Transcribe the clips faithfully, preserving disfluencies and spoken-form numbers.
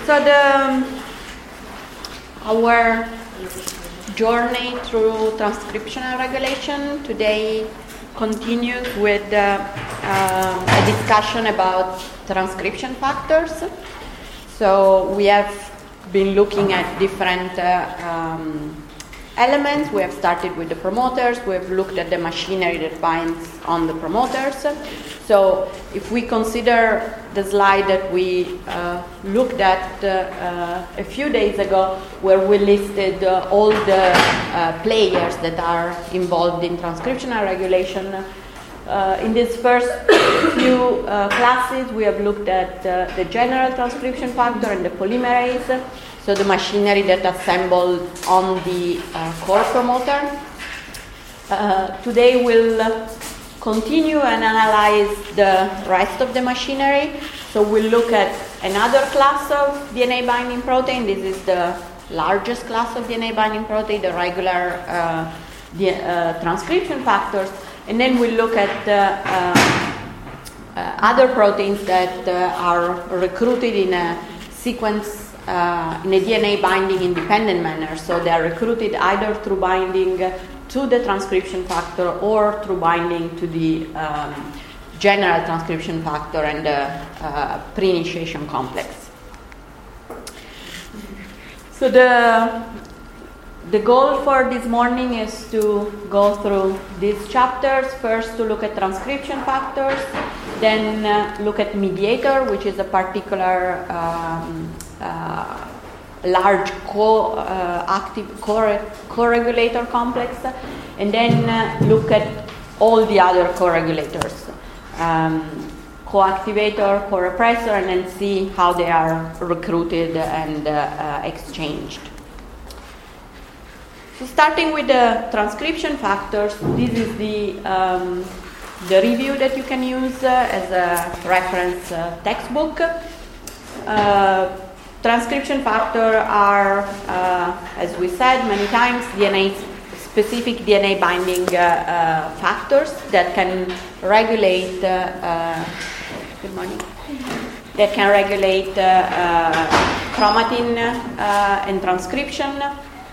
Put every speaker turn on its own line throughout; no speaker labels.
so the, our journey through transcriptional regulation today continues with uh, uh, a discussion about transcription factors. So we have been looking at different uh, um, elements. We have started with the promoters. We have looked at the machinery that binds on the promoters. So if we consider the slide that we uh, looked at uh, uh, a few days ago, where we listed uh, all the uh, players that are involved in transcriptional regulation, uh, in these first few uh, classes we have looked at uh, the general transcription factor and the polymerase, so the machinery that assembled on the uh, core promoter. Uh, today we'll uh, continue and analyze the rest of the machinery. So we'll look at another class of D N A binding protein. This is the largest class of D N A binding protein, the regular uh, the, uh, transcription factors. And then we'll look at uh, uh, uh, other proteins that uh, are recruited in a sequence Uh, in a D N A binding independent manner. So they are recruited either through binding to the transcription factor or through binding to the um, general transcription factor and the uh, pre-initiation complex. So the the goal for this morning is to go through these chapters. First, to look at transcription factors, then uh, look at mediator, which is a particular um, Uh, large co-active uh, co- co-regulator complex, and then uh, look at all the other co-regulators, um, co-activator, co-repressor, and then see how they are recruited and uh, uh, exchanged. So starting with the transcription factors, this is the um, the review that you can use uh, as a reference uh, textbook. Uh, Transcription factor are, uh, as we said many times, D N A specific D N A binding uh, uh, factors that can regulate. Uh, uh, good morning. That can regulate uh, uh, chromatin uh, and transcription.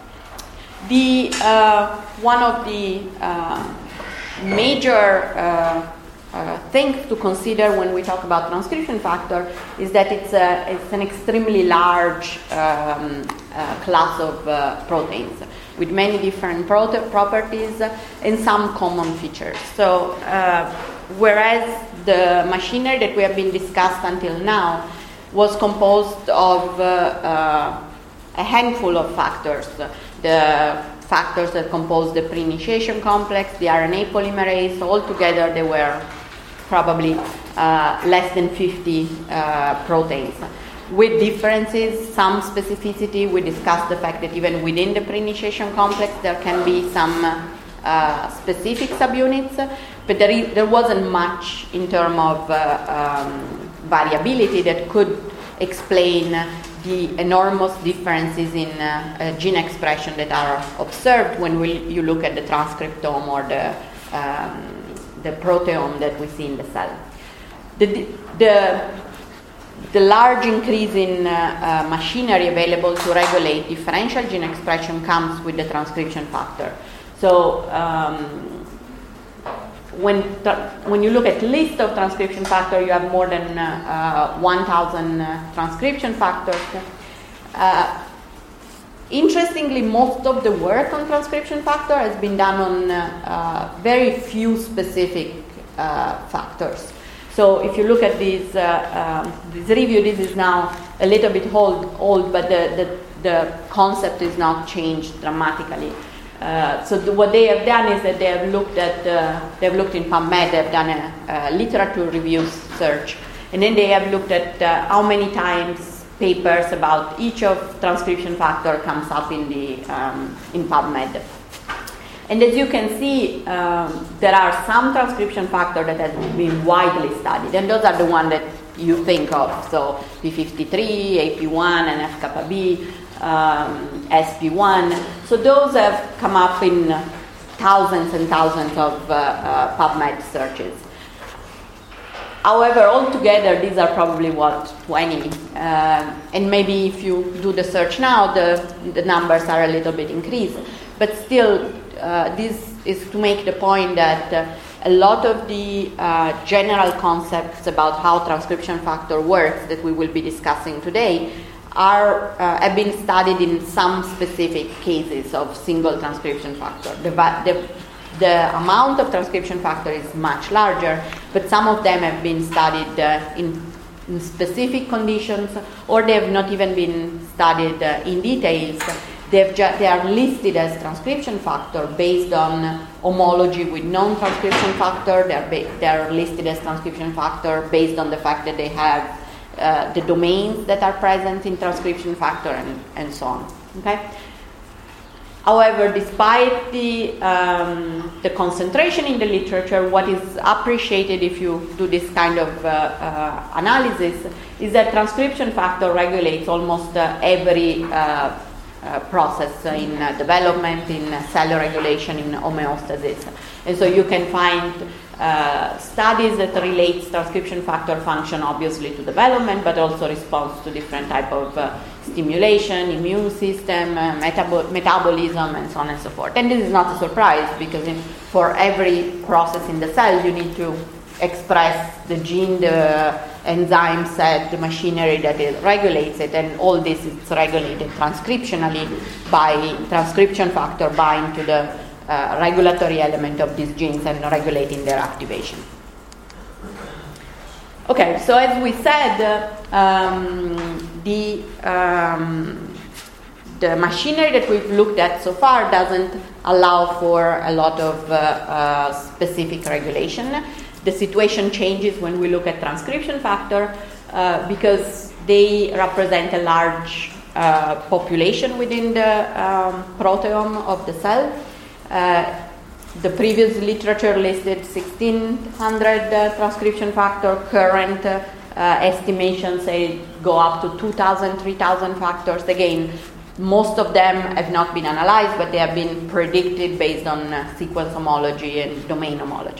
The uh, one of the uh, major uh, Uh, thing to consider when we talk about transcription factor is that it's, a, it's an extremely large um, uh, class of uh, proteins with many different prote- properties and some common features. So uh, whereas the machinery that we have been discussed until now was composed of uh, uh, a handful of factors, the factors that compose the pre-initiation complex, the R N A polymerase, altogether they were probably uh, less than fifty uh, proteins. With differences, some specificity, we discussed the fact that even within the pre-initiation complex there can be some uh, specific subunits, but there, is, there wasn't much in terms of uh, um, variability that could explain the enormous differences in uh, uh, gene expression that are observed when we, you look at the transcriptome or the um, the proteome that we see in the cell. The, the, the large increase in uh, uh, machinery available to regulate differential gene expression comes with the transcription factor. So um, when, tra- when you look at list of transcription factor, you have more than uh, uh, one thousand uh, transcription factors. Uh, Interestingly, most of the work on transcription factor has been done on uh, uh, very few specific uh, factors. So if you look at this, uh, um, this review, this is now a little bit old, old but the, the, the concept is not changed dramatically. Uh, so the, what they have done is that they have looked at, uh, they have looked in PubMed, they have done a, a literature review search, and then they have looked at uh, how many times papers about each of transcription factor comes up in the um, in PubMed. And as you can see, um, there are some transcription factor that has been widely studied, and those are the ones that you think of. So P fifty-three, A P one, and F kappa B, um, S P one. So those have come up in thousands and thousands of uh, uh, PubMed searches. However, altogether, these are probably what, twenty. Uh, and maybe if you do the search now, the, the numbers are a little bit increased. But still, uh, this is to make the point that uh, a lot of the uh, general concepts about how transcription factor works that we will be discussing today are uh, have been studied in some specific cases of single transcription factor. The, the, the amount of transcription factor is much larger, but some of them have been studied uh, in, in specific conditions, or they have not even been studied uh, in details. They've ju- they are listed as transcription factor based on homology with non-transcription factor. They are, ba- they are listed as transcription factor based on the fact that they have uh, the domains that are present in transcription factor and, and so on. Okay. However, despite the um, the concentration in the literature, what is appreciated if you do this kind of uh, uh, analysis is that transcription factor regulates almost uh, every uh, Uh, process uh, in uh, development, in uh, cell regulation, in homeostasis. And so you can find uh, studies that relates transcription factor function obviously to development, but also response to different type of uh, stimulation, immune system, uh, metab- metabolism, and so on and so forth. And this is not a surprise, because in, for every process in the cell you need to express the gene, the enzyme set, the machinery that it regulates it, and all this is regulated transcriptionally by transcription factor bind to the uh, regulatory element of these genes and regulating their activation. Okay, so as we said, uh, um, the um, the machinery that we've looked at so far doesn't allow for a lot of uh, uh, specific regulation. The situation changes when we look at transcription factor uh, because they represent a large uh, population within the um, proteome of the cell. Uh, the previous literature listed sixteen hundred uh, transcription factor. Current uh, uh, estimations say go up to two thousand, three thousand factors. Again, most of them have not been analyzed, but they have been predicted based on uh, sequence homology and domain homology.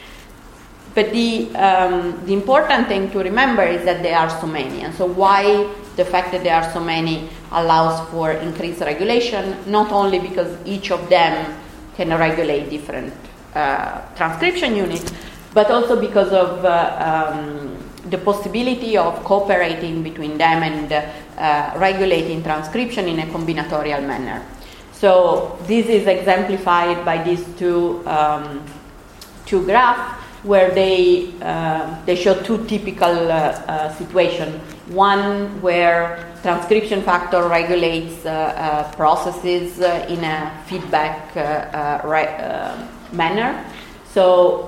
But the um, the important thing to remember is that there are so many, and so why the fact that there are so many allows for increased regulation, not only because each of them can regulate different uh, transcription units, but also because of uh, um, the possibility of cooperating between them and uh, uh, regulating transcription in a combinatorial manner. So this is exemplified by these two um, two graphs, where they uh, they show two typical uh, uh, situations. One where transcription factor regulates uh, uh, processes uh, in a feedback uh, uh, re- uh, manner. So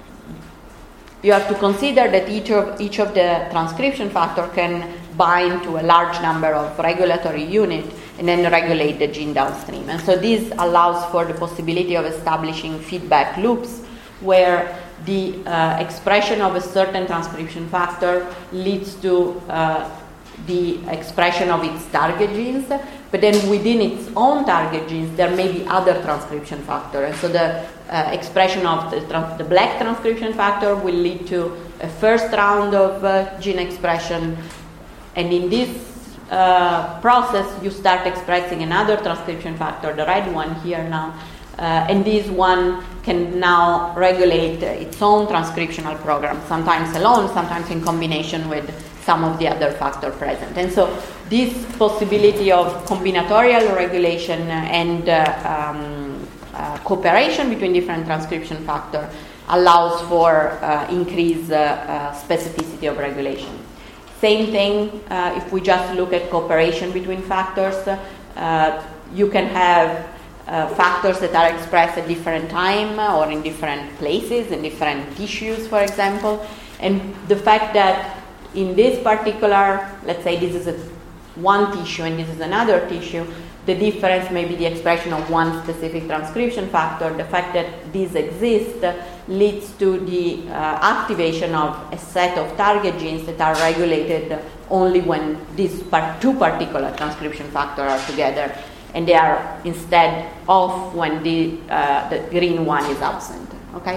you have to consider that each of each of the transcription factor can bind to a large number of regulatory units and then regulate the gene downstream. And so this allows for the possibility of establishing feedback loops where the uh, expression of a certain transcription factor leads to uh, the expression of its target genes, but then within its own target genes there may be other transcription factors. And so the uh, expression of the, trans- the black transcription factor will lead to a first round of uh, gene expression, and in this uh, process you start expressing another transcription factor, the red one here now, uh, and this one can now regulate uh, its own transcriptional program, sometimes alone, sometimes in combination with some of the other factors present. And so this possibility of combinatorial regulation and uh, um, uh, cooperation between different transcription factors allows for uh, increased uh, uh, specificity of regulation. Same thing uh, if we just look at cooperation between factors. Uh, you can have Uh, factors that are expressed at different time uh, or in different places, in different tissues, for example. And the fact that in this particular, let's say this is a one tissue and this is another tissue, the difference may be the expression of one specific transcription factor. The fact that these exist uh, leads to the uh, activation of a set of target genes that are regulated only when these part- two particular transcription factors are together, and they are instead off when the uh, the green one is absent. Okay,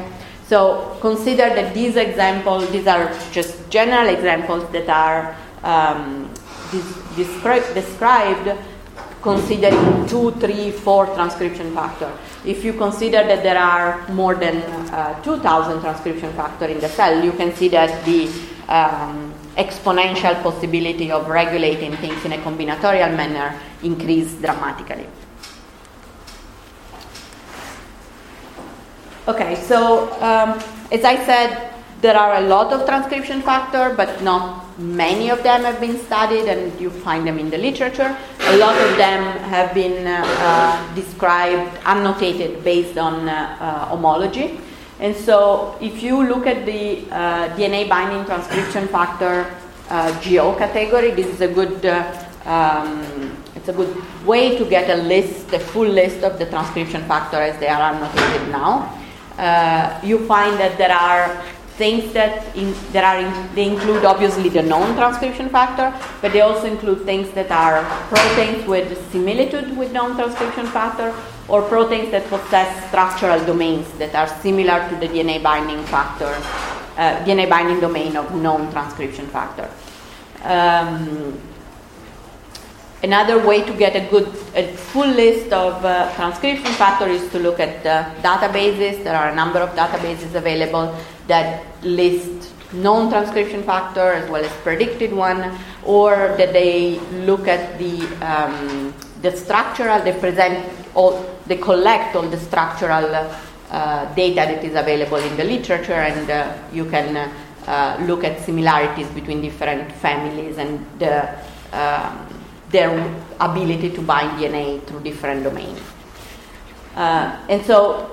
So consider that these examples, these are just general examples that are um, descri- described considering two, three, four transcription factors. If you consider that there are more than uh, two thousand transcription factors in the cell, you can see that the um, exponential possibility of regulating things in a combinatorial manner increase dramatically. Okay, so um, as I said, there are a lot of transcription factors, but not many of them have been studied, and you find them in the literature. A lot of them have been uh, uh, described, annotated based on uh, uh, homology. And so if you look at the uh, D N A binding transcription factor uh, G O category, this is a good uh, um, it's a good way to get a list, a full list of the transcription factors as they are annotated now. Uh, you find that there are things that in, there are in, they include obviously the known transcription factor, but they also include things that are proteins with similitude with known transcription factor, or proteins that possess structural domains that are similar to the D N A binding factor, uh, D N A binding domain of known transcription factor. Um, Another way to get a good, a full list of uh, transcription factors is to look at uh, databases. There are a number of databases available that list known transcription factor as well as predicted one, or that they look at the um, the structural. They present all, they collect all the structural uh, data that is available in the literature, and uh, you can uh, uh, look at similarities between different families and the um, their ability to bind D N A through different domains. Uh, and so,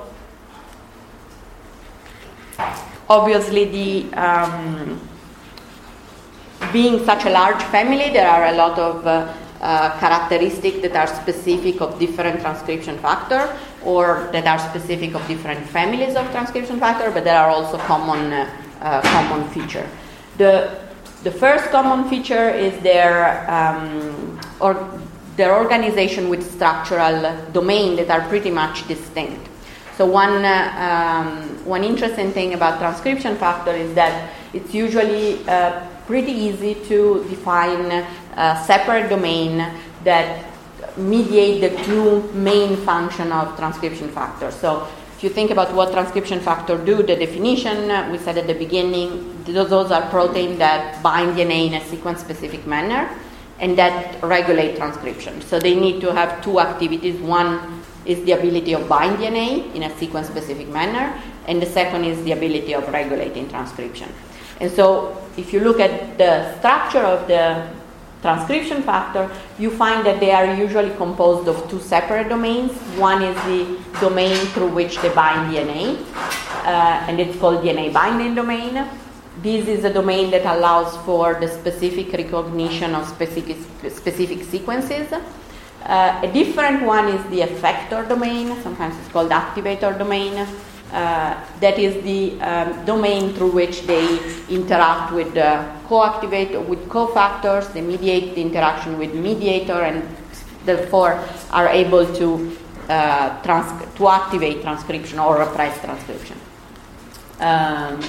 obviously, the um, being such a large family, there are a lot of uh, uh, characteristics that are specific of different transcription factors, or that are specific of different families of transcription factors, but there are also common uh, uh, common features. The The first common feature is their um, or their organization with structural domain that are pretty much distinct. So one uh, um, one interesting thing about transcription factor is that it's usually uh, pretty easy to define a separate domain that mediate the two main functions of transcription factors. So if you think about what transcription factors do, the definition uh, we said at the beginning, those, those are proteins that bind D N A in a sequence-specific manner and that regulate transcription. So they need to have two activities. One is the ability of bind D N A in a sequence-specific manner, and the second is the ability of regulating transcription. And so if you look at the structure of the transcription factor, you find that they are usually composed of two separate domains. One is the domain through which they bind D N A, uh, and it's called D N A binding domain. This is a domain that allows for the specific recognition of specific, specific sequences. Uh, a different one is the effector domain, sometimes it's called activator domain. Uh, that is the um, domain through which they interact with the co-activator, with cofactors, they mediate the interaction with mediator, and therefore are able to uh, trans- to activate transcription or repress transcription. Um,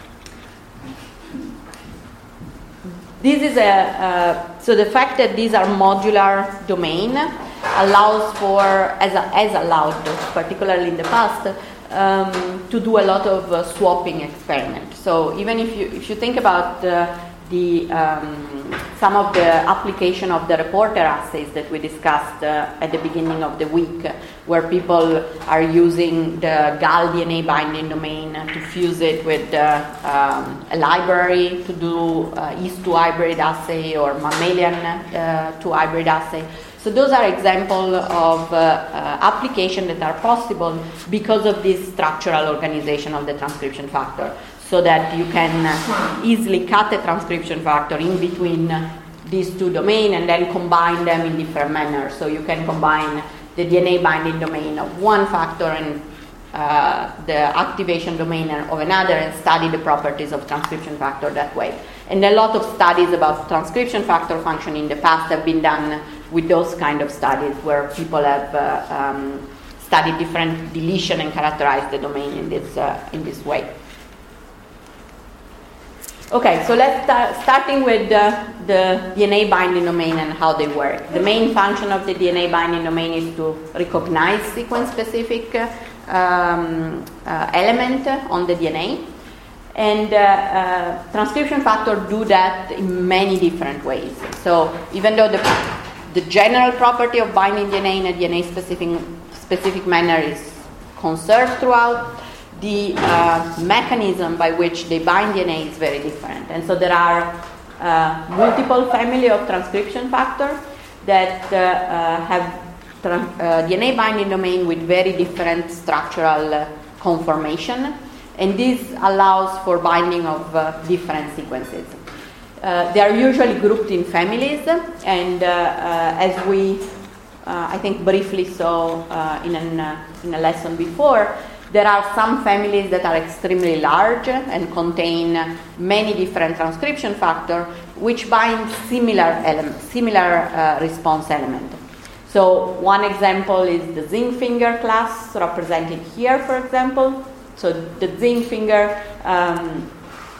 this is a uh, so the fact that these are modular domain allows for, as a, as allowed, particularly in the past, Um, to do a lot of uh, swapping experiments. So even if you if you think about uh, the um, some of the application of the reporter assays that we discussed uh, at the beginning of the week, uh, where people are using the G A L D N A binding domain to fuse it with uh, um, a library to do uh, yeast two hybrid assay or mammalian uh, two hybrid assay. So those are examples of uh, uh, applications that are possible because of this structural organization of the transcription factor, so that you can uh, easily cut a transcription factor in between uh, these two domains and then combine them in different manners. So you can combine the D N A binding domain of one factor and uh, the activation domain of another and study the properties of transcription factor that way. And a lot of studies about transcription factor function in the past have been done with those kind of studies where people have uh, um, studied different deletion and characterized the domain in this uh, in this way. Okay, so let's start starting with uh, the D N A binding domain and how they work. The main function of the D N A binding domain is to recognize sequence-specific uh, um, uh, element on the D N A. And uh, uh, transcription factors do that in many different ways. So even though the, the general property of binding D N A in a D N A-specific specific manner is conserved throughout, the uh, mechanism by which they bind D N A is very different. And so there are uh, multiple family of transcription factors that uh, uh, have tra- uh, D N A binding domain with very different structural uh, conformation. And this allows for binding of uh, different sequences. Uh, they are usually grouped in families, and uh, uh, as we, uh, I think, briefly saw uh, in, an, uh, in a lesson before, there are some families that are extremely large and contain many different transcription factors, which bind similar element, similar uh, response element. So one example is the zinc finger class, represented here, for example. So the zinc finger um,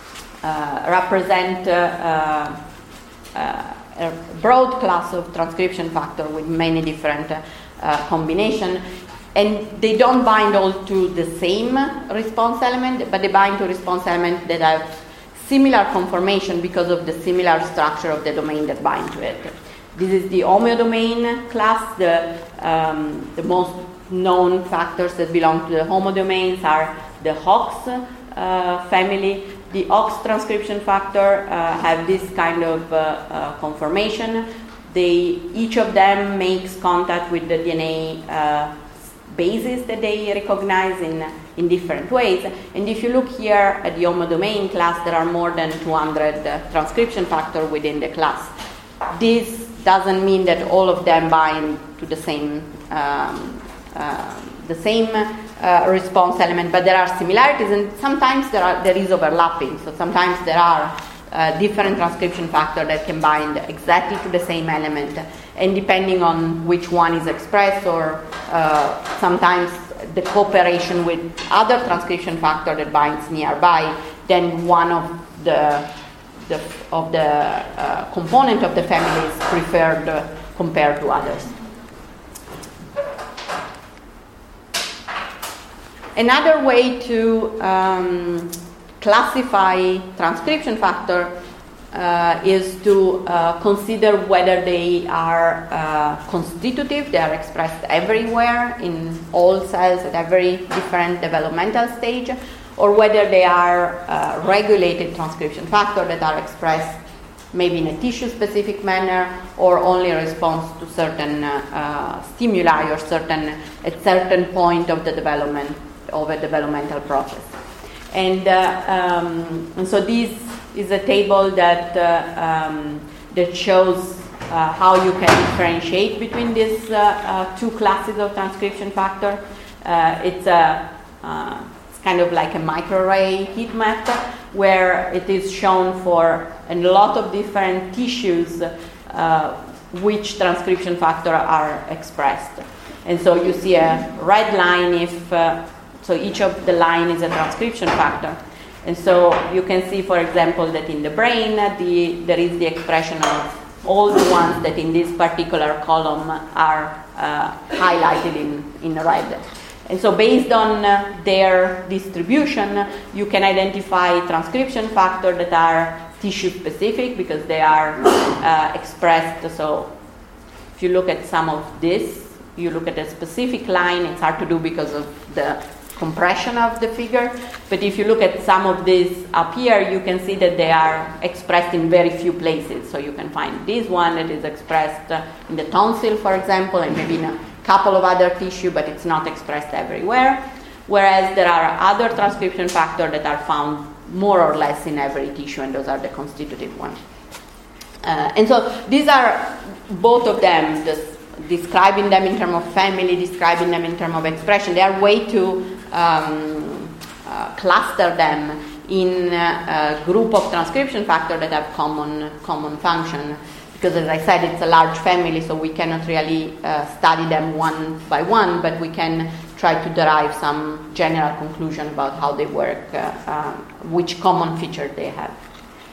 uh, represent uh, uh, a broad class of transcription factor with many different uh, combinations, and they don't bind all to the same response element, but they bind to response element that have similar conformation because of the similar structure of the domain that bind to it. This is the homeodomain class. The um, the most known factors that belong to the homodomains are the Hox uh, family. The Hox transcription factor uh, have this kind of uh, uh, conformation. They, each of them makes contact with the D N A uh, bases that they recognize in, in different ways. And if you look here at the homodomain class, there are more than two hundred uh, transcription factors within the class. This doesn't mean that all of them bind to the same um, uh, the same uh, response element, but there are similarities, and sometimes there are there is overlapping. So sometimes there are uh, different transcription factors that can bind exactly to the same element, and depending on which one is expressed, or uh, sometimes the cooperation with other transcription factor that binds nearby, then one of the, the of the uh, component of the family is preferred uh, compared to others. Another way to um, classify transcription factor uh, is to uh, consider whether they are uh, constitutive, they are expressed everywhere in all cells at every different developmental stage, or whether they are uh, regulated transcription factor that are expressed maybe in a tissue-specific manner, or only in response to certain uh, uh, stimuli or certain at certain point of the development of a developmental process. And, uh, um, and so this is a table that uh, um, that shows uh, how you can differentiate between these uh, uh, two classes of transcription factor. Uh, it's a uh, it's kind of like a microarray heat map where it is shown for a lot of different tissues uh, which transcription factor are expressed. And so you see a red line if uh, so each of the line is a transcription factor. And so you can see, for example, that in the brain, the, there is the expression of all the ones that in this particular column are uh, highlighted in, in red. And so based on uh, their distribution, you can identify transcription factors that are tissue-specific because they are uh, expressed. So if you look at some of this, you look at a specific line, it's hard to do because of the compression of the figure, but if you look at some of these up here, you can see that they are expressed in very few places. So you can find this one that is expressed uh, in the tonsil, for example, and maybe in a couple of other tissue, but it's not expressed everywhere. Whereas there are other transcription factors that are found more or less in every tissue, and those are the constitutive ones. Uh, and so these are both of them, this, describing them in terms of family, describing them in terms of expression. They are way to um, uh, cluster them in uh, a group of transcription factors that have common common function. Because as I said, it's a large family, so we cannot really uh, study them one by one, but we can try to derive some general conclusion about how they work, uh, uh, which common features they have.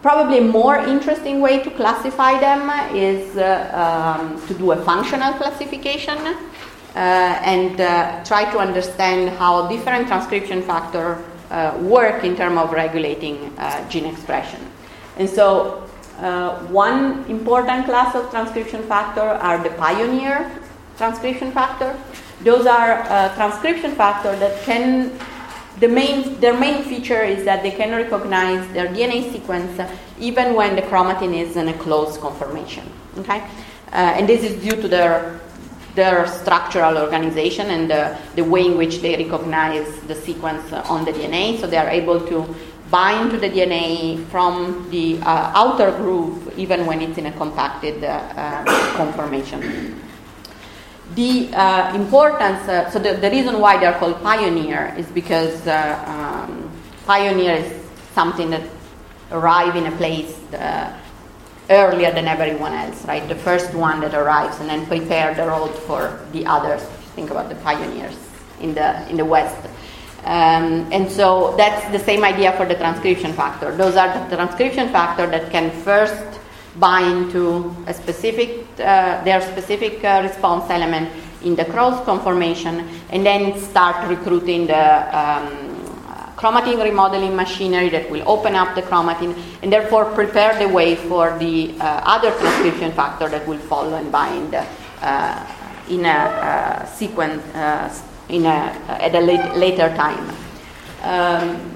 probably a more interesting way to classify them is uh, um, to do a functional classification uh, and uh, try to understand how different transcription factors uh, work in terms of regulating uh, gene expression. And so uh, one important class of transcription factor are the pioneer transcription factor. Those are uh, transcription factors that can, the main, their main feature is that they can recognize their D N A sequence uh, even when the chromatin is in a closed conformation. Okay, uh, and this is due to their their structural organization and the, the way in which they recognize the sequence on the D N A. So they are able to bind to the D N A from the uh, outer groove even when it's in a compacted uh, uh, conformation. The uh, importance, uh, so the, the reason why they're called pioneer is because uh, um, pioneer is something that arrive in a place uh, earlier than everyone else, right? The first one that arrives and then prepare the road for the others. Think about the pioneers in the in the West. Um, and so that's the same idea for the transcription factor. Those are the transcription factor that can first bind to a specific, uh, their specific uh, response element in the cross conformation, and then start recruiting the um, chromatin remodeling machinery that will open up the chromatin, and therefore prepare the way for the uh, other transcription factor that will follow and bind uh, in a uh, sequence uh, in a, uh, at a late, later time. Um,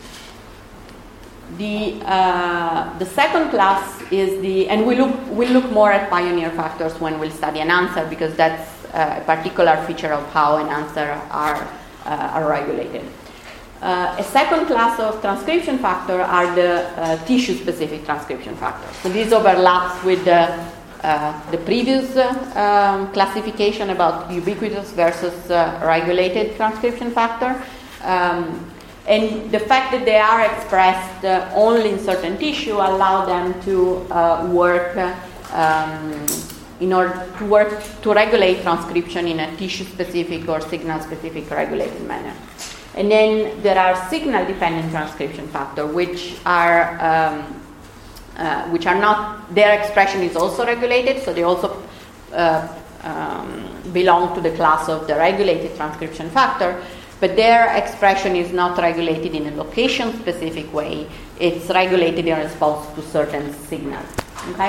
The uh, the second class is the, and we look we look more at pioneer factors when we'll study an answer, because that's uh, a particular feature of how an answer are uh, are regulated. Uh, a second class of transcription factor are the uh, tissue-specific transcription factors. So this overlaps with the uh, the previous uh, um, classification about ubiquitous versus uh, regulated transcription factor. Um, And the fact that they are expressed uh, only in certain tissue allow them to uh, work uh, um, in order to work to regulate transcription in a tissue-specific or signal-specific regulated manner. And then there are signal-dependent transcription factors, which are um, uh, which are not, their expression is also regulated, so they also uh, um, belong to the class of the regulated transcription factor. But their expression is not regulated in a location-specific way. It's regulated in response to certain signals. Okay,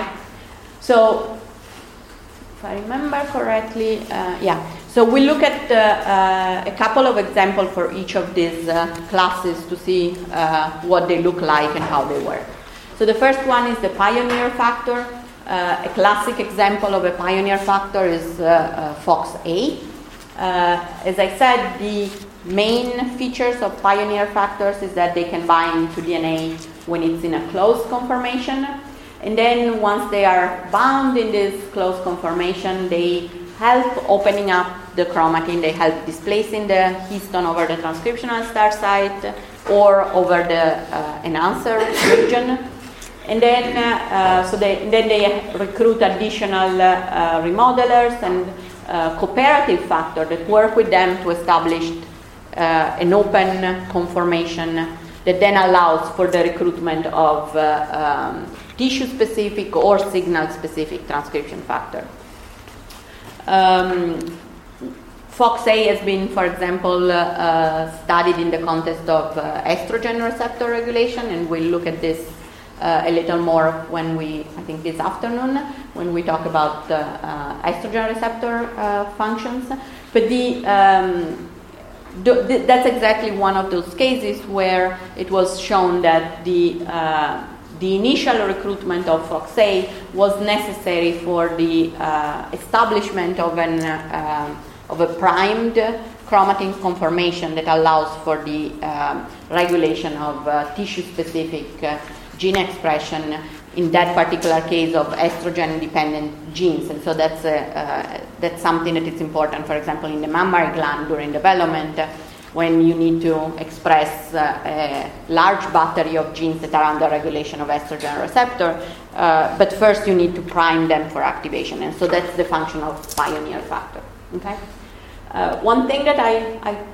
so if I remember correctly, uh, yeah. So we look at uh, uh, a couple of examples for each of these uh, classes to see uh, what they look like and how they work. So the first one is the pioneer factor. Uh, a classic example of a pioneer factor is uh, uh, Fox A. Uh, as I said, the main features of pioneer factors is that they can bind to D N A when it's in a closed conformation, and then once they are bound in this closed conformation, they help opening up the chromatin, they help displacing the histone over the transcriptional start site or over the uh, enhancer region. And then, uh, so they, then they recruit additional uh, remodelers and uh, cooperative factors that work with them to establish Uh, an open conformation that then allows for the recruitment of uh, um, tissue-specific or signal-specific transcription factor. Um, Fox A has been, for example, uh, uh, studied in the context of uh, estrogen receptor regulation, and we'll look at this uh, a little more when we, I think this afternoon, when we talk about uh, uh, estrogen receptor uh, functions. But the um, that's exactly one of those cases where it was shown that the uh, the initial recruitment of Fox A was necessary for the uh, establishment of an uh, of a primed chromatin conformation that allows for the uh, regulation of uh, tissue-specific uh, gene expression, in that particular case of estrogen-dependent genes. And so that's, a, uh, that's something that is important, for example, in the mammary gland during development, uh, when you need to express uh, a large battery of genes that are under regulation of estrogen receptor, uh, but first you need to prime them for activation. And so that's the function of pioneer factor. Okay. Uh, one thing that I, I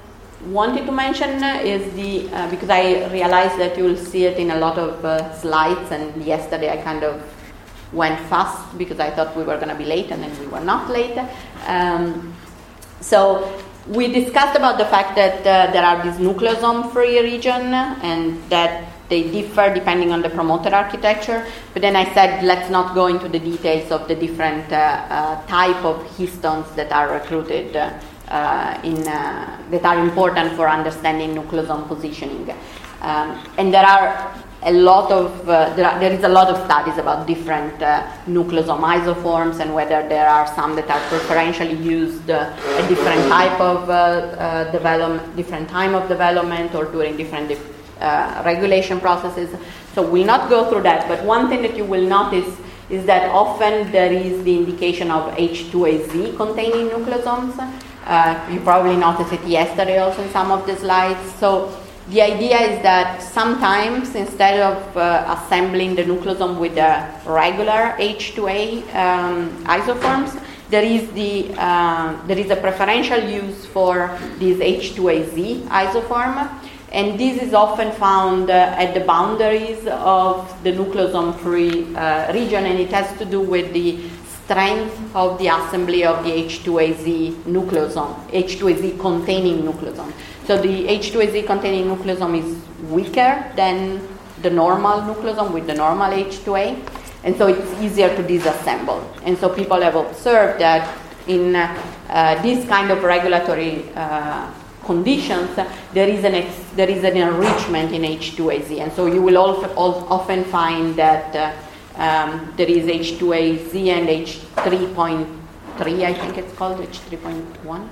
wanted to mention is the, uh, because I realized that you'll see it in a lot of uh, slides, and yesterday I kind of went fast because I thought we were going to be late, and then we were not late. Um, so we discussed about the fact that uh, there are these nucleosome-free regions, and that they differ depending on the promoter architecture. But then I said, let's not go into the details of the different uh, uh, type of histones that are recruited uh, uh, in uh, that are important for understanding nucleosome positioning. Um, and there are a lot of uh, there, are, there is a lot of studies about different uh, nucleosome isoforms, and whether there are some that are preferentially used uh, at different type of uh, uh, development, different time of development, or during different uh, regulation processes. So we'll not go through that. But one thing that you will notice is that often there is the indication of H two A Z containing nucleosomes. Uh, you probably noticed it yesterday also in some of the slides. So the idea is that sometimes, instead of uh, assembling the nucleosome with the regular H two A um, isoforms, there is the uh, there is a preferential use for this H two A Z isoform, and this is often found uh, at the boundaries of the nucleosome-free uh, region, and it has to do with the strength of the assembly of the H two A Z nucleosome, H two A Z containing nucleosome. So the H two A Z containing nucleosome is weaker than the normal nucleosome with the normal H two A, and so it's easier to disassemble. And so people have observed that in uh, uh, this kind of regulatory uh, conditions, there is an ex- there is an enrichment in H two A Z, and so you will also often find that uh, um, there is H two A Z and H three point three, I think it's called H three point one.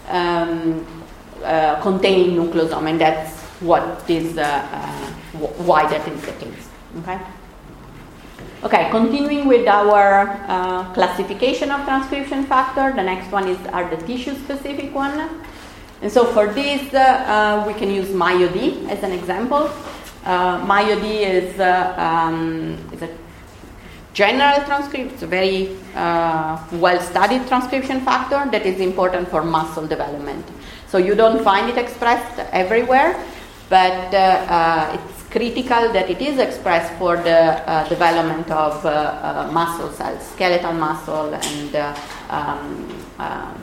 Um, Uh, containing nucleosome, and that's what is uh, uh, why that is the case. Okay. Okay. Continuing with our uh, classification of transcription factor, the next one is are the tissue-specific one, and so for this uh, uh, we can use MyoD as an example. Uh, MyoD is uh, um, is a general transcript. It's a very uh, well-studied transcription factor that is important for muscle development. So you don't find it expressed everywhere, but uh, uh, it's critical that it is expressed for the uh, development of uh, uh, muscle cells, skeletal muscle, and uh, um, um,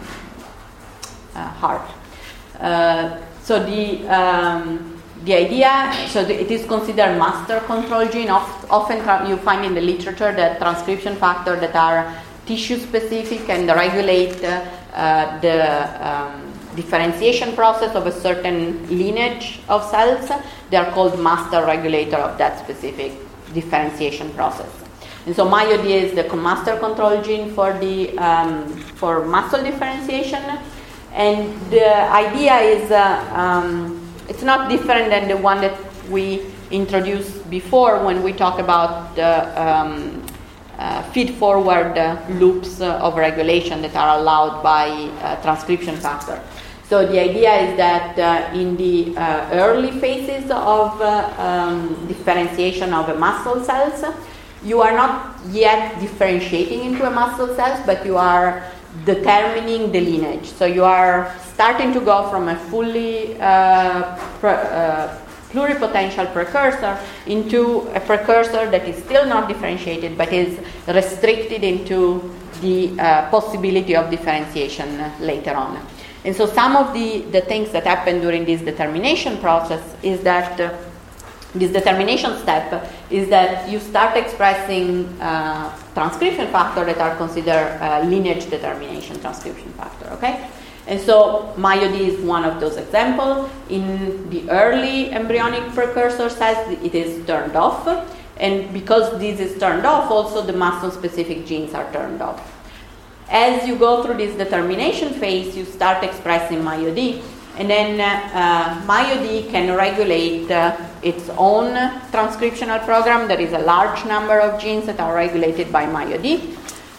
uh, heart. Uh, so the um, the idea, so the, it is considered master control gene. Oft, often tra- you find in the literature that transcription factors that are tissue specific and regulate uh, uh, the um, differentiation process of a certain lineage of cells, they are called master regulator of that specific differentiation process. And so MyoD is the master control gene for the um, for muscle differentiation, and the idea is uh, um, it's not different than the one that we introduced before when we talk about the um, Uh, feed-forward uh, loops uh, of regulation that are allowed by uh, transcription factor. So the idea is that uh, in the uh, early phases of uh, um, differentiation of a muscle cells, you are not yet differentiating into a muscle cells, but you are determining the lineage. So you are starting to go from a fully uh, pr- uh, pluripotential precursor into a precursor that is still not differentiated but is restricted into the uh, possibility of differentiation later on. And so some of the, the things that happen during this determination process is that uh, this determination step is that you start expressing uh, transcription factors that are considered uh, lineage determination transcription factor, okay? And so MyoD is one of those examples. In the early embryonic precursor cells, it is turned off. And because this is turned off, also the muscle-specific genes are turned off. As you go through this determination phase, you start expressing MyoD. And then uh, MyoD can regulate uh, its own transcriptional program. There is a large number of genes that are regulated by MyoD.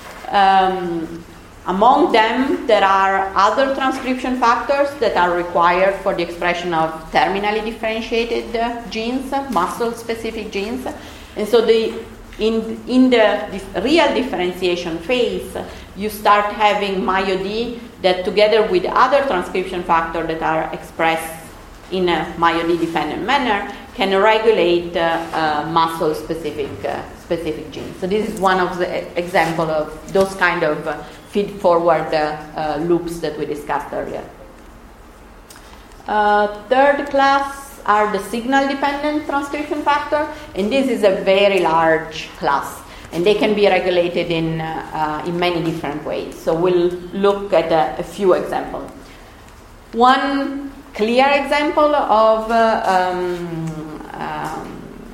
Um, Among them, there are other transcription factors that are required for the expression of terminally differentiated uh, genes, uh, muscle-specific genes. And so the, in, in the dif- real differentiation phase, you start having MyoD that together with other transcription factors that are expressed in a MyoD-dependent manner, can regulate uh, uh, muscle-specific uh, specific genes. So this is one of the example of those kind of uh, feed-forward uh, uh, loops that we discussed earlier. Uh, third class are the signal-dependent transcription factor, and this is a very large class, and they can be regulated in uh, uh, in many different ways. So we'll look at a, a few examples. One clear example of uh, um, um,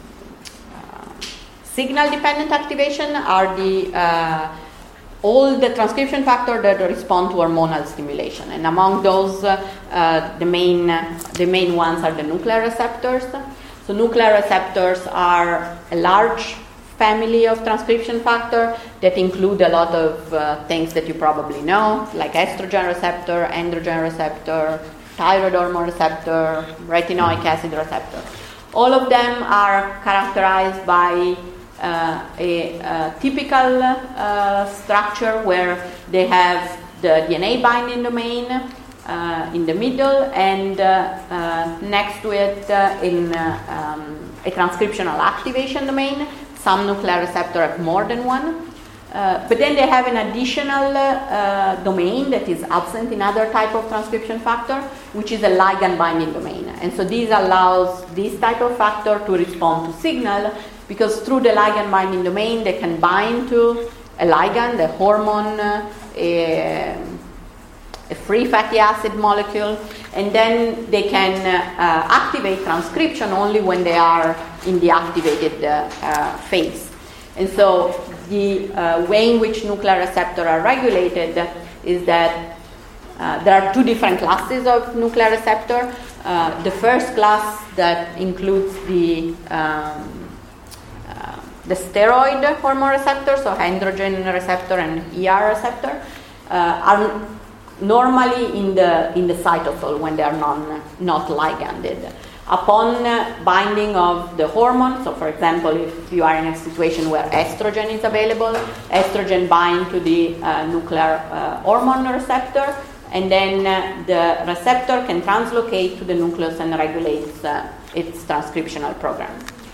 signal-dependent activation are the uh, all the transcription factors that respond to hormonal stimulation, and among those, uh, uh, the main the main ones are the nuclear receptors. So nuclear receptors are a large family of transcription factors that include a lot of uh, things that you probably know, like estrogen receptor, androgen receptor, thyroid hormone receptor, retinoic acid receptor. All of them are characterized by Uh, a, a typical uh, structure where they have the D N A binding domain uh, in the middle, and uh, uh, next to it uh, in uh, um, a transcriptional activation domain. Some nuclear receptors have more than one, uh, but then they have an additional uh, domain that is absent in other type of transcription factor, which is a ligand binding domain. And so this allows this type of factor to respond to signal, because through the ligand binding domain they can bind to a ligand, a hormone, uh, a, a free fatty acid molecule, and then they can uh, activate transcription only when they are in the activated uh, uh, phase. And so the uh, way in which nuclear receptors are regulated is that uh, there are two different classes of nuclear receptor. Uh, the first class that includes the um, the steroid hormone receptor, so androgen receptor and E R receptor, uh, are normally in the in the cytosol when they are non, not liganded. Upon uh, binding of the hormone, so for example, if you are in a situation where estrogen is available, estrogen bind to the uh, nuclear uh, hormone receptor, and then uh, the receptor can translocate to the nucleus and regulates uh, its transcriptional program.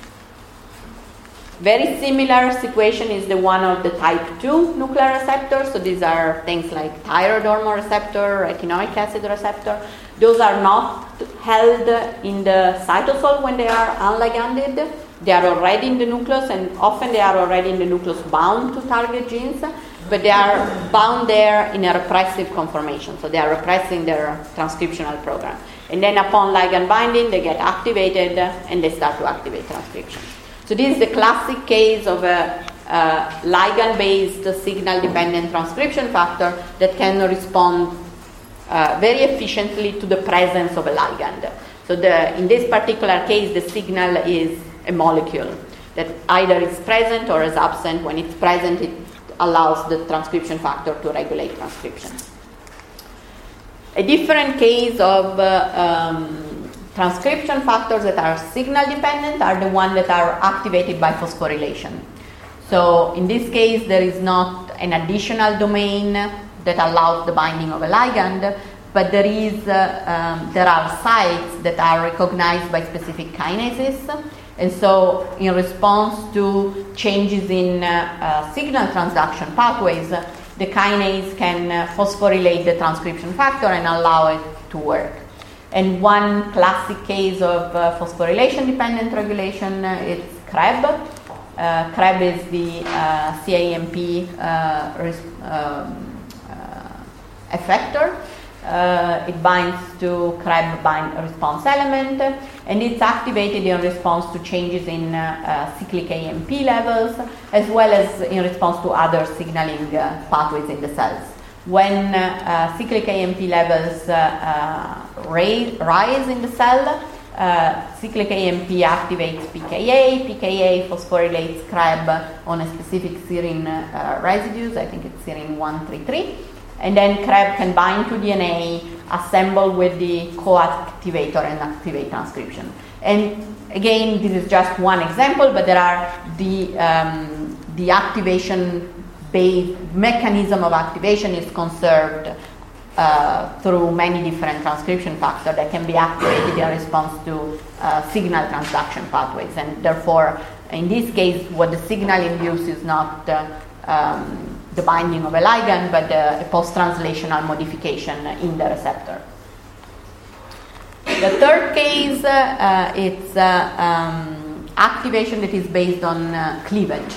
Very similar situation is the one of the type two nuclear receptors. So these are things like thyroid hormone receptor, retinoic acid receptor. Those are not held in the cytosol when they are unliganded. They are already in the nucleus, and often they are already in the nucleus bound to target genes, but they are bound there in a repressive conformation. So they are repressing their transcriptional program. And then upon ligand binding, they get activated and they start to activate transcription. So this is the classic case of a, a ligand-based signal-dependent transcription factor that can respond uh, very efficiently to the presence of a ligand. So the, in this particular case, the signal is a molecule that either is present or is absent. When it's present, it allows the transcription factor to regulate transcription. A different case of uh, um, transcription factors that are signal dependent are the ones that are activated by phosphorylation. So in this case, there is not an additional domain that allows the binding of a ligand, but there is uh, um, there are sites that are recognized by specific kinases, and so in response to changes in uh, uh, signal transduction pathways, the kinase can uh, phosphorylate the transcription factor and allow it to work. And one classic case of uh, phosphorylation-dependent regulation uh, is C R E B. Uh, C R E B is the uh, C A M P uh, res- um, uh, effector. Uh, it binds to C R E B bind response element, and it's activated in response to changes in uh, uh, cyclic A M P levels, as well as in response to other signaling uh, pathways in the cells. When uh, uh, cyclic A M P levels uh, uh, raise, rise in the cell, uh, cyclic A M P activates P K A, P K A phosphorylates C R E B on a specific serine uh, residues, I think it's serine one thirty-three, and then C R E B can bind to D N A, assemble with the co-activator and activate transcription. And again, this is just one example, but there are the, um, the activation based mechanism of activation is conserved uh, uh, through many different transcription factors that can be activated in response to uh, signal transduction pathways. And therefore, in this case, what the signal induces is not uh, um, the binding of a ligand, but uh, a post-translational modification in the receptor. The third case, uh, uh, it's uh, um, activation that is based on uh, cleavage.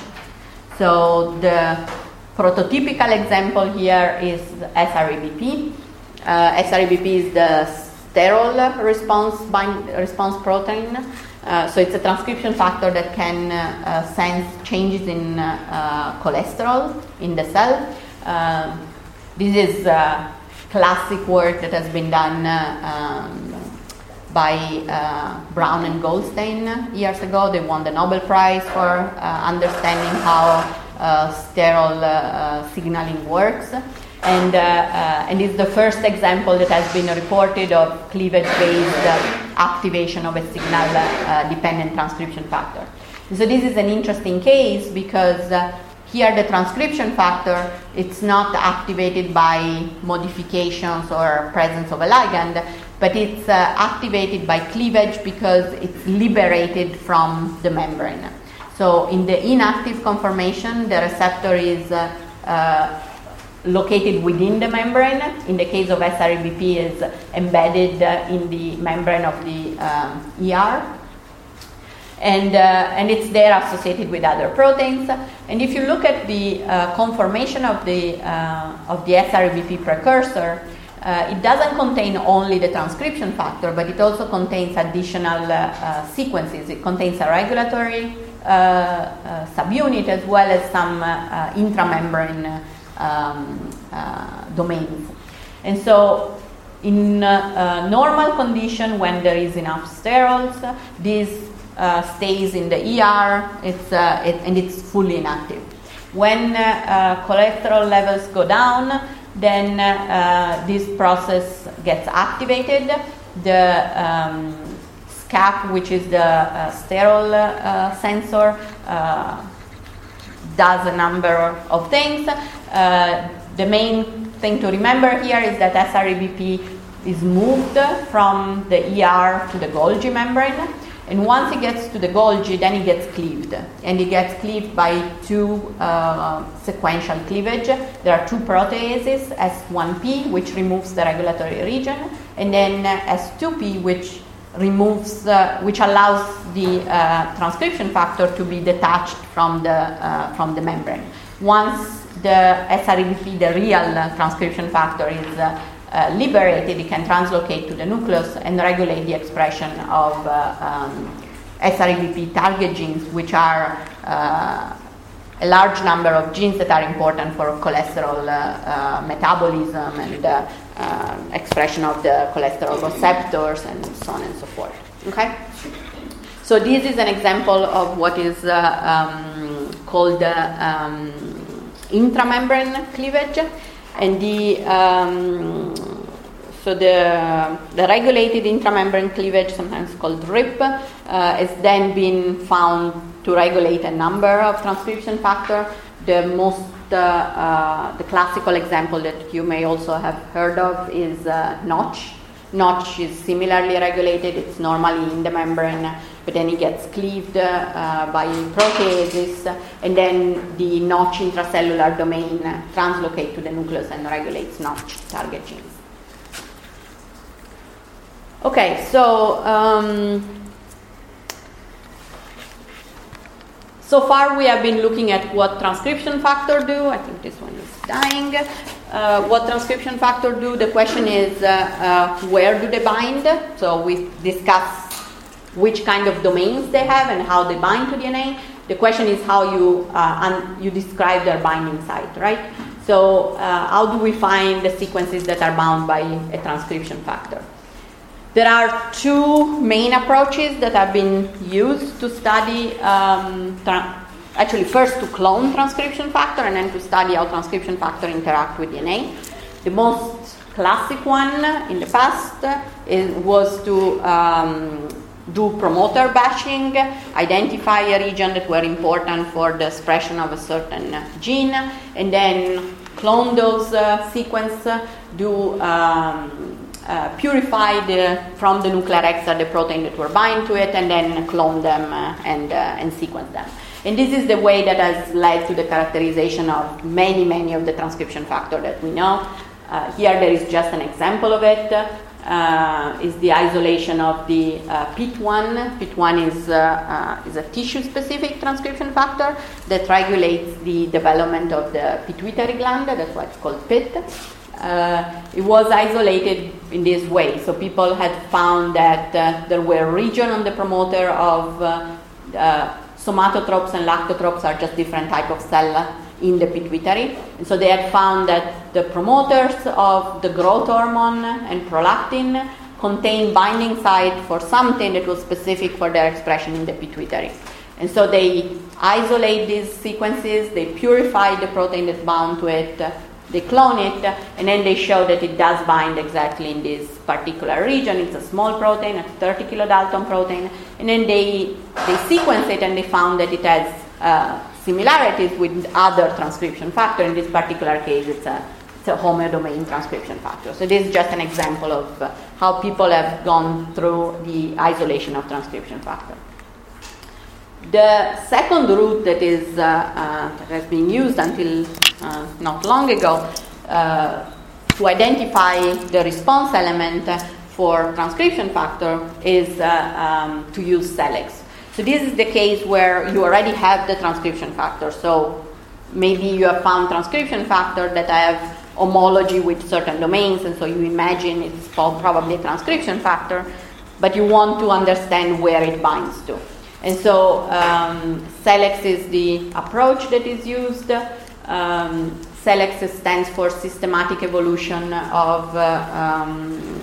So the prototypical example here is S R E B P. Uh, S R E B P is the sterol response bind, response protein. Uh, so it's a transcription factor that can uh, uh, sense changes in uh, uh, cholesterol in the cell. Uh, this is uh, classic work that has been done uh, um, by uh, Brown and Goldstein years ago. They won the Nobel Prize for uh, understanding how uh, sterol uh, uh, signaling works. And, uh, uh, and it's the first example that has been reported of cleavage-based uh, activation of a signal-dependent uh, transcription factor. So this is an interesting case because uh, here the transcription factor, it's not activated by modifications or presence of a ligand, but it's uh, activated by cleavage because it's liberated from the membrane. So in the inactive conformation, the receptor is uh, uh, located within the membrane. In the case of S R E B P, is embedded uh, in the membrane of the um, E R. And, uh, and it's there associated with other proteins. And if you look at the uh, conformation of the, uh, of the S R E B P precursor, uh, it doesn't contain only the transcription factor, but it also contains additional uh, uh, sequences. It contains a regulatory uh, uh, subunit as well as some uh, uh, intramembrane um, uh, domains. And so in uh, uh, normal condition, when there is enough sterols, this Uh, stays in the E R, it's, uh, it, and it's fully inactive. When uh, uh, cholesterol levels go down, then uh, this process gets activated. The um, S C A P, which is the uh, sterol uh, sensor, uh, does a number of things. Uh, the main thing to remember here is that S R E B P is moved from the E R to the Golgi membrane. And once it gets to the Golgi, then it gets cleaved. And it gets cleaved by two uh, sequential cleavage. There are two proteases, S one P, which removes the regulatory region, and then S two P, which removes, uh, which allows the uh, transcription factor to be detached from the, uh, from the membrane. Once the S R E B P, the real uh, transcription factor, is uh, Uh, liberated, it can translocate to the nucleus and regulate the expression of uh, um, S R E B P target genes, which are uh, a large number of genes that are important for cholesterol uh, uh, metabolism and uh, uh, expression of the cholesterol receptors and so on and so forth. Okay? So this is an example of what is uh, um, called uh, um, intramembrane cleavage. And the um, so the the regulated intramembrane cleavage, sometimes called R I P, uh, has then been found to regulate a number of transcription factors. The most uh, uh, the classical example that you may also have heard of is uh, Notch. Notch is similarly regulated. It's normally in the membrane, but then it gets cleaved uh, by proteases, and then the Notch intracellular domain translocates to the nucleus and regulates Notch target genes. Okay, so um, so far we have been looking at what transcription factor do. I think this one is dying. Uh, what transcription factor do? The question is uh, uh, where do they bind? So we discuss which kind of domains they have and how they bind to D N A. The question is how you uh, un- you describe their binding site, right? So uh, how do we find the sequences that are bound by a transcription factor? There are two main approaches that have been used to study, um, tra- actually first to clone transcription factor and then to study how transcription factor interact with D N A. The most classic one in the past is, was to um, do promoter batching, identify a region that were important for the expression of a certain gene, and then clone those uh, sequence, uh, do um, uh, purify the, from the nuclear extra the protein that were bind to it, and then clone them uh, and, uh, and sequence them. And this is the way that has led to the characterization of many, many of the transcription factors that we know. Uh, here there is just an example of it. Uh, is the isolation of the uh, P I T one. P I T one is, uh, uh, is a tissue-specific transcription factor that regulates the development of the pituitary gland. That's why it's called P I T. Uh, it was isolated in this way. So people had found that uh, there were regions on the promoter of uh, uh, somatotropes and lactotropes are just different type of cell in the pituitary. And so they had found that the promoters of the growth hormone and prolactin contain binding site for something that was specific for their expression in the pituitary. And so they isolate these sequences, they purify the protein that's bound to it, they clone it, and then they show that it does bind exactly in this particular region. It's a small protein, a thirty kilodalton protein, and then they, they sequence it and they found that it has uh, similarities with other transcription factor. In this particular case, it's a, it's a homeodomain transcription factor. So this is just an example of uh, how people have gone through the isolation of transcription factor. The second route that is uh, uh, that has been used until uh, not long ago uh, to identify the response element for transcription factor is uh, um, to use SELEX. So this is the case where you already have the transcription factor. So maybe you have found transcription factor that have homology with certain domains, and so you imagine it's probably a transcription factor, but you want to understand where it binds to. And so um, SELEX is the approach that is used. Um, SELEX stands for Systematic Evolution of uh, um,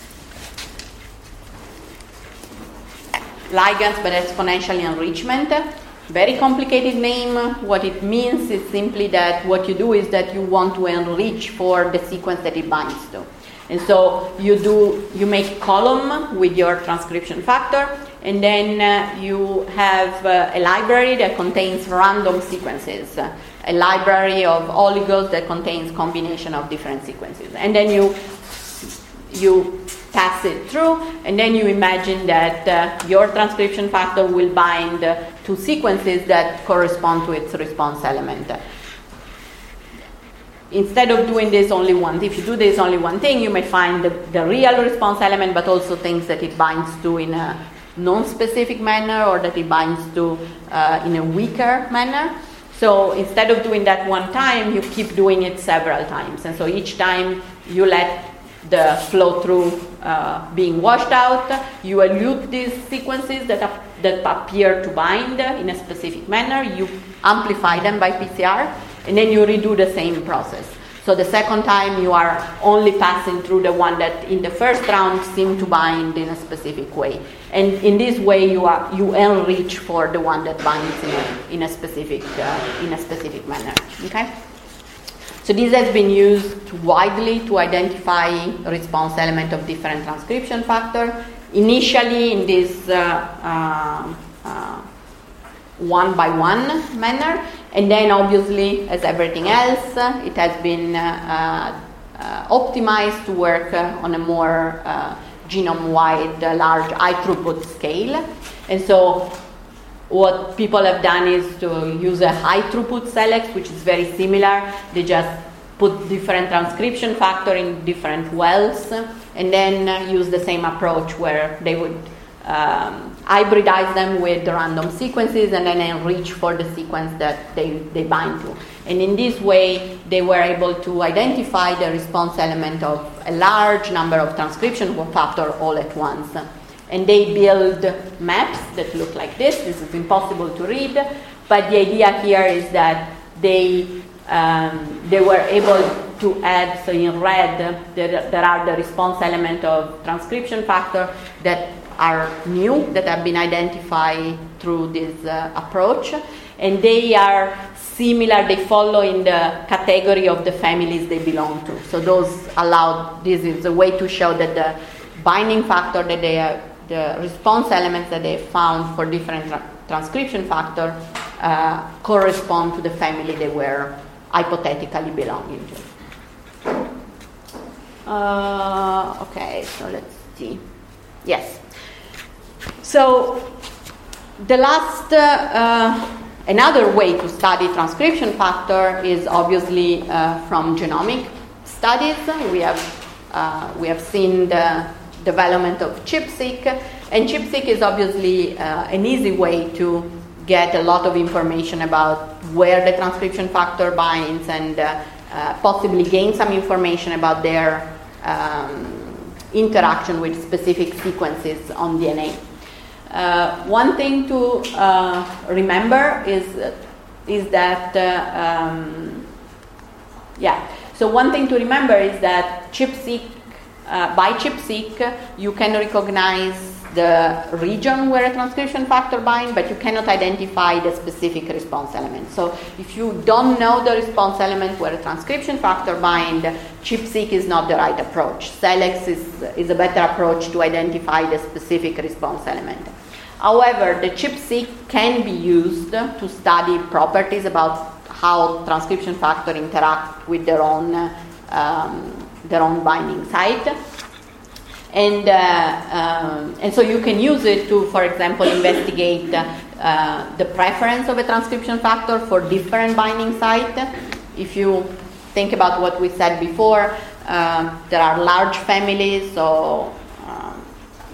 Ligands, but exponential enrichment. Very complicated name. What it means is simply that what you do is that you want to enrich for the sequence that it binds to. And so you do you make column with your transcription factor, and then uh, you have uh, a library that contains random sequences, uh, a library of oligos that contains combination of different sequences, and then you you pass it through, and then you imagine that uh, your transcription factor will bind uh, to sequences that correspond to its response element. Instead of doing this only one, if you do this only one thing, you may find the, the real response element, but also things that it binds to in a non-specific manner, or that it binds to uh, in a weaker manner. So instead of doing that one time, you keep doing it several times. And so each time you let the flow through uh, being washed out, you elute these sequences that, ap- that appear to bind in a specific manner, you amplify them by P C R, and then you redo the same process. So the second time you are only passing through the one that in the first round seemed to bind in a specific way. And in this way you are you enrich for the one that binds in a, in a specific uh, in a specific manner. Okay? So this has been used widely to identify response element of different transcription factor. Initially in this uh, uh, uh, one by one manner, and then obviously, as everything else, uh, it has been uh, uh, optimized to work uh, on a more uh, genome-wide, uh, large, high-throughput scale. And so what people have done is to use a high-throughput SELEX, which is very similar. They just put different transcription factor in different wells, and then uh, use the same approach where they would um, hybridize them with random sequences and then enrich for the sequence that they, they bind to. And in this way, they were able to identify the response element of a large number of transcription factors all at once. And they build maps that look like this. This is impossible to read, but the idea here is that they um, they were able to add, so in red, there, there are the response element of transcription factor that are new, that have been identified through this uh, approach, and they are similar, they follow in the category of the families they belong to. So those allow, this is a way to show that the binding factor that they have, the response elements that they found for different tra- transcription factor uh, correspond to the family they were hypothetically belonging to. Uh, okay, so let's see. Yes. So the last, uh, uh, another way to study transcription factor is obviously uh, from genomic studies. We have uh, we have seen the development of ChIP-seq, and ChIP-seq is obviously uh, an easy way to get a lot of information about where the transcription factor binds and uh, uh, possibly gain some information about their um, interaction with specific sequences on D N A. Uh, one thing to uh, remember is is that uh, um, yeah. So one thing to remember is that ChIP-seq uh, by ChIP-seq you can recognize the region where a transcription factor binds, but you cannot identify the specific response element. So if you don't know the response element where a transcription factor binds, ChIP-seq is not the right approach. SELEX is, is a better approach to identify the specific response element. However, the ChIP-seq can be used to study properties about how transcription factors interact with their own, um, their own binding site. And, uh, um, and so you can use it to, for example, investigate uh, the preference of a transcription factor for different binding sites. If you think about what we said before, uh, there are large families, so um,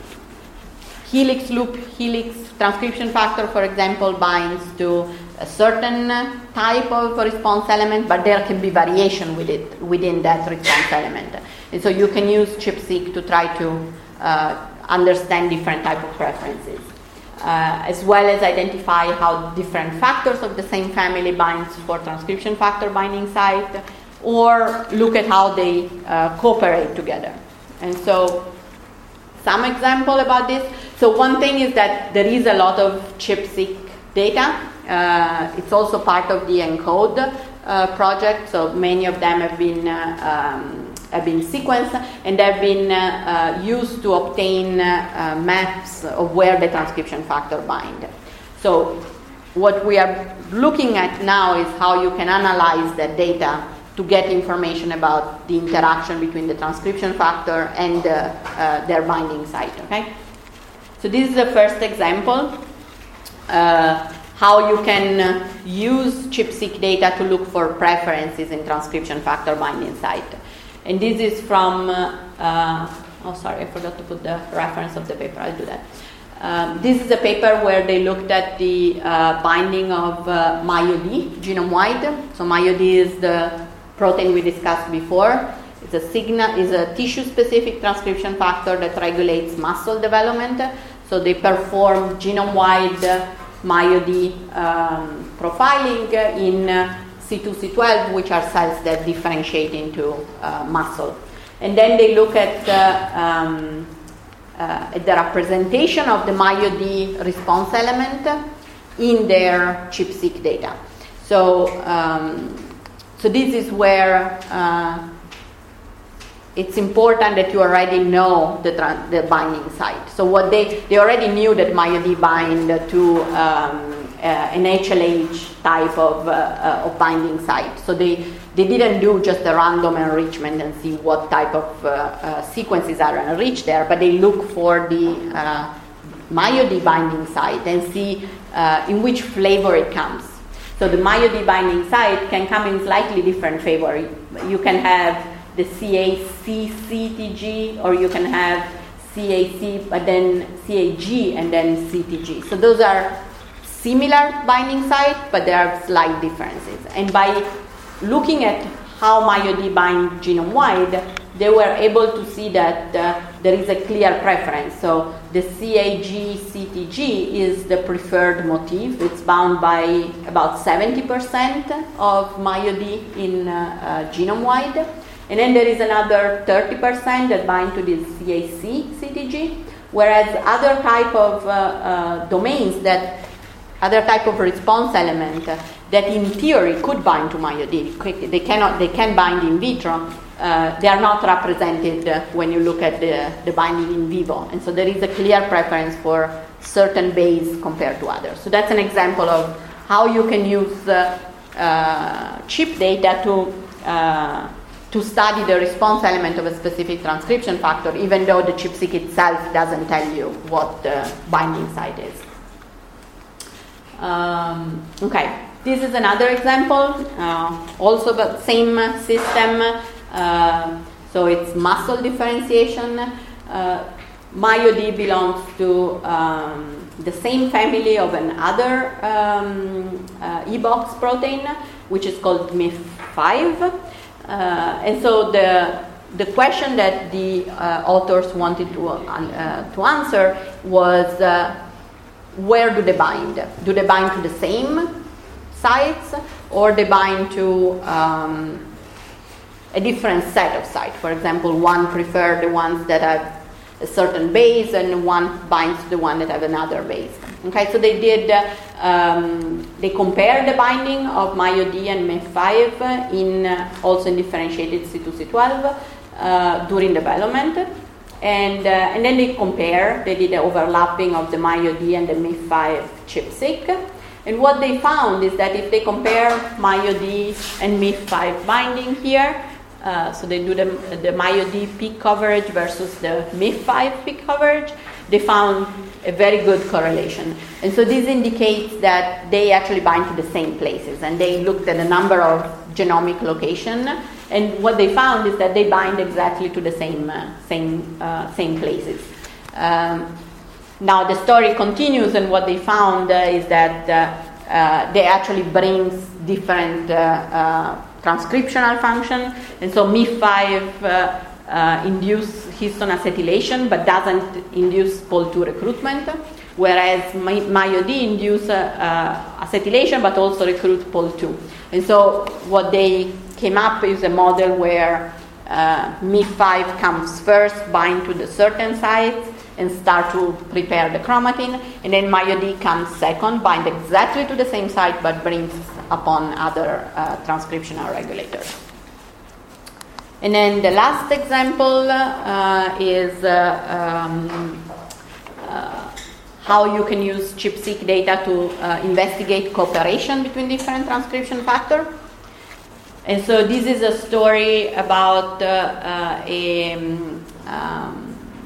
helix loop, helix transcription factor, for example, binds to a certain type of response element, but there can be variation with it, within that response element. And so you can use ChIP-seq to try to uh, understand different type of preferences, uh, as well as identify how different factors of the same family binds for transcription factor binding site, or look at how they uh, cooperate together. And so some example about this. So one thing is that there is a lot of ChIP-seq data. Uh, it's also part of the ENCODE uh, project, so many of them have been uh, um, have been sequenced and have been uh, uh, used to obtain uh, uh, maps of where the transcription factor bind. So what we are looking at now is how you can analyze that data to get information about the interaction between the transcription factor and uh, uh, their binding site. Okay, so this is the first example. Uh, how you can uh, use ChIP-seq data to look for preferences in transcription factor binding site. And this is from, uh, uh, oh sorry, I forgot to put the reference of the paper, I'll do that. Um, this is a paper where they looked at the uh, binding of uh, M I O D genome-wide. So M I O D is the protein we discussed before. It's a signal, is a tissue-specific transcription factor that regulates muscle development. So they perform genome-wide M I O D um, profiling in uh, C two C twelve, which are cells that differentiate into uh, muscle. And then they look at, uh, um, uh, at the representation of the M I O D response element in their ChIP-seq data. So, um, so this is where uh, it's important that you already know the, tra- the binding site. So what they, they already knew that M I O D bind to um, uh, an H L H type of, uh, uh, of binding site. So they, they didn't do just a random enrichment and see what type of uh, uh, sequences are enriched there, but they look for the uh, M I O D binding site and see uh, in which flavor it comes. So the M I O D binding site can come in slightly different flavor. You can have the C A C C T G, or you can have C A C, but then C A G and then C T G. So those are similar binding sites, but there are slight differences. And by looking at how M I O D bind genome-wide, they were able to see that uh, there is a clear preference. So the C A G C T G is the preferred motif. It's bound by about seventy percent of M I O D in uh, uh, genome-wide. And then there is another thirty percent that bind to this C A C C T G, whereas other type of uh, uh, domains that, other type of response element uh, that in theory could bind to M I O D, they cannot, they can bind in vitro, uh, they are not represented uh, when you look at the, the binding in vivo. And so there is a clear preference for certain base compared to others. So that's an example of how you can use uh, uh, chip data to uh, to study the response element of a specific transcription factor, even though the ChIP-seq itself doesn't tell you what the binding site is. Um, okay, this is another example, uh, also the same system. Uh, so it's muscle differentiation. Uh, MyoD belongs to um, the same family of another um, uh, E box protein, which is called M I F five. Uh, and so the the question that the uh, authors wanted to uh, to answer was uh, where do they bind? Do they bind to the same sites, or they bind to um, a different set of sites? For example, one prefers the ones that have a certain base, and one binds to the one that have another base. Okay, so they did. Uh, um, they compared the binding of MyoD and M I F five in uh, also in differentiated C two C twelve uh, during development, and uh, and then they compare. They did the overlapping of the MyoD and the M I F five ChIP-seq, and what they found is that if they compare MyoD and M I F five binding here. Uh, so they do the, the MyoD peak coverage versus the M I F five peak coverage. They found a very good correlation. And so this indicates that they actually bind to the same places. And they looked at a number of genomic locations. And what they found is that they bind exactly to the same, uh, same, uh, same places. Um, now the story continues, and what they found uh, is that uh, uh, they actually brings different uh, uh, transcriptional function, and so M I F five uh, uh, induce histone acetylation but doesn't induce P O L two recruitment, whereas MyoD induce uh, uh, acetylation but also recruit P O L two. And so what they came up is a model where uh, M I F five comes first, bind to the certain sites, and start to prepare the chromatin, and then MyoD comes second, bind exactly to the same site but brings upon other uh, transcriptional regulators. And then the last example uh, is uh, um, uh, how you can use ChIP-seq data to uh, investigate cooperation between different transcription factors. And so this is a story about uh, uh, a um,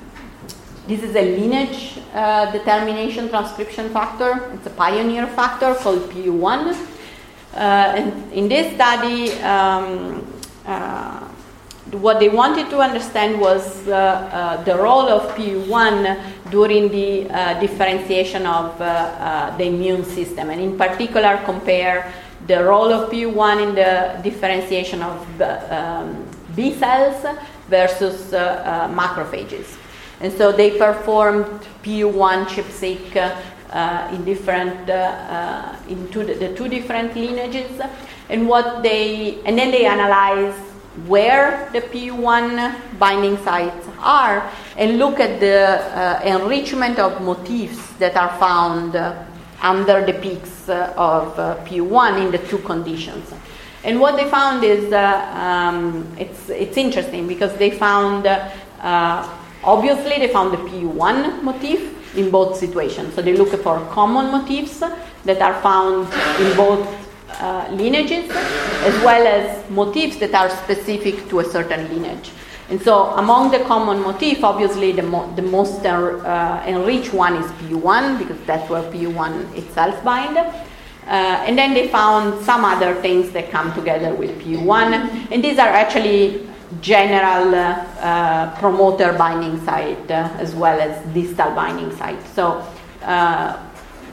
this is a lineage uh, determination transcription factor. It's a pioneer factor called P U one. Uh, and in this study, um, uh, what they wanted to understand was uh, uh, the role of P U one during the uh, differentiation of uh, uh, the immune system, and in particular compare the role of P U one in the differentiation of um, B cells versus uh, uh, macrophages. And so they performed P U one ChIP-seq uh, uh, in different, uh, uh, in two, the two different lineages, and what they, and then they analyzed where the P U one binding sites are, and look at the uh, enrichment of motifs that are found uh, under the peaks uh, of uh, P U one in the two conditions. And what they found is, uh, um, it's, it's interesting because they found uh, uh, obviously, they found the P U one motif in both situations. So they look for common motifs that are found in both uh, lineages, as well as motifs that are specific to a certain lineage. And so among the common motif, obviously the, mo- the most uh, enriched one is P U one, because that's where P U one itself binds. Uh, and then they found some other things that come together with P U one, and these are actually general uh, uh, promoter binding site uh, as well as distal binding site. So uh,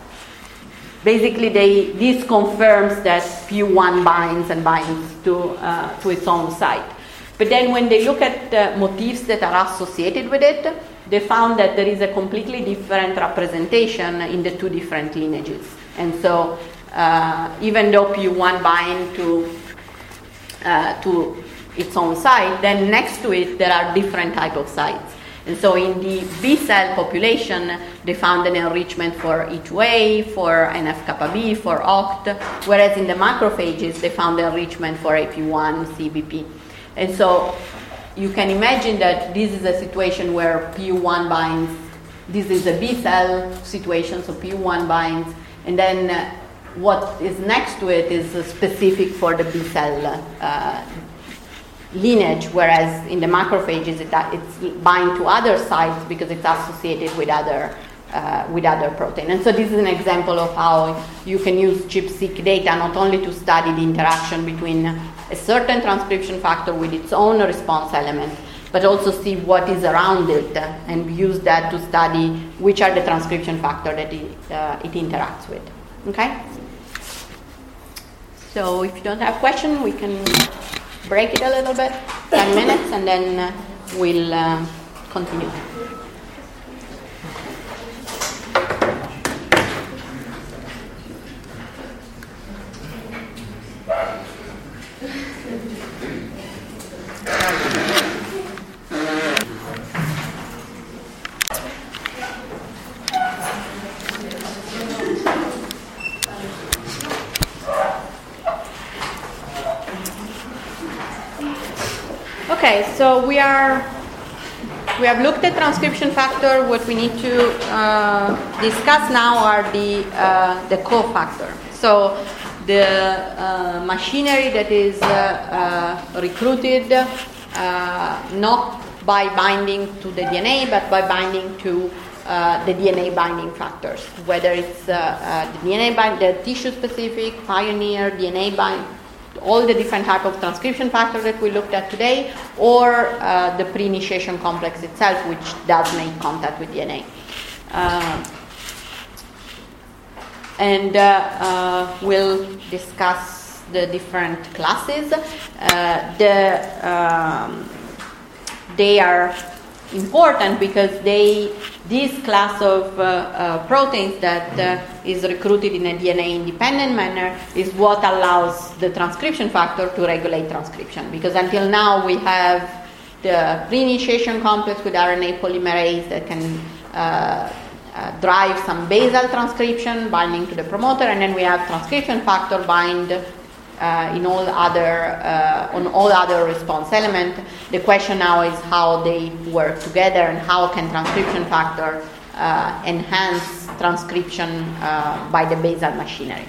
basically they, this confirms that P U one binds and binds to, uh, to its own site. But then when they look at uh, motifs that are associated with it, they found that there is a completely different representation in the two different lineages. And so uh, even though P U one binds to, uh, to its own site, then next to it there are different type of sites. And so in the B cell population, they found an enrichment for E two A, for N F kappa B, for O C T, whereas in the macrophages they found enrichment for A P one, C B P. And so you can imagine that this is a situation where P U one binds, this is a B cell situation, so P U one binds, and then uh, what is next to it is uh, specific for the B cell uh, lineage, whereas in the macrophages it, it's bind to other sites because it's associated with other uh, with other protein. And so this is an example of how you can use ChIP-seq data not only to study the interaction between a certain transcription factor with its own response element, but also see what is around it and use that to study which are the transcription factors that it, uh, it interacts with. Okay? So if you don't have questions, we can break it a little bit, ten minutes, and then uh, we'll uh, continue. Okay, so we are we have looked at transcription factor. What we need to uh, discuss now are the uh, the cofactor. So the uh, machinery that is uh, uh, recruited uh, not by binding to the D N A, but by binding to uh, the D N A binding factors, whether it's uh, uh, the D N A bind, the tissue-specific, pioneer, D N A bind. All the different type of transcription factors that we looked at today, or uh, the pre-initiation complex itself, which does make contact with D N A. Uh, and uh, uh, we'll discuss the different classes. Uh, the, um, they are important because they this class of uh, uh, proteins that uh, is recruited in a D N A-independent manner is what allows the transcription factor to regulate transcription. Because until now we have the pre-initiation complex with R N A polymerase that can uh, uh, drive some basal transcription binding to the promoter, and then we have transcription factor bind Uh, in all other uh, on all other response element. The question now is how they work together and how can transcription factor uh, enhance transcription uh, by the basal machinery.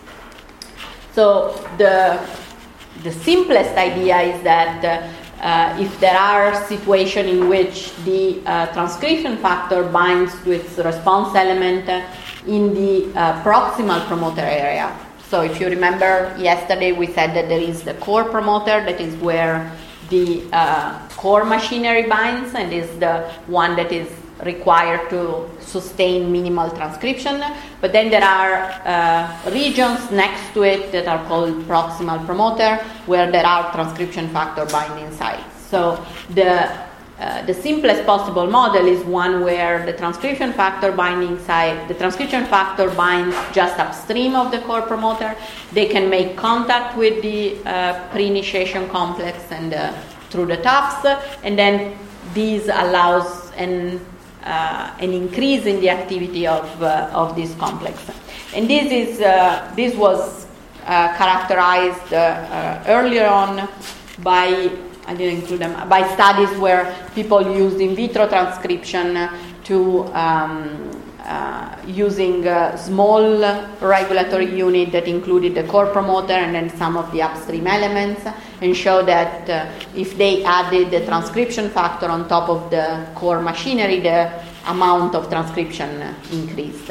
So the the simplest idea is that uh, uh, if there are situations in which the uh, transcription factor binds to its response element in the uh, proximal promoter area. So if you remember yesterday we said that there is the core promoter that is where the uh, core machinery binds and is the one that is required to sustain minimal transcription. But then there are uh, regions next to it that are called proximal promoter where there are transcription factor binding sites. So the Uh, the simplest possible model is one where the transcription factor binding site, the transcription factor binds just upstream of the core promoter. They can make contact with the uh, pre-initiation complex and uh, through the tufts, and then this allows an uh, an increase in the activity of uh, of this complex. And this is uh, this was uh, characterized uh, uh, earlier on by I didn't include them, by studies where people used in vitro transcription to um, uh, using a small regulatory unit that included the core promoter and then some of the upstream elements, and show that uh, if they added the transcription factor on top of the core machinery, the amount of transcription increased.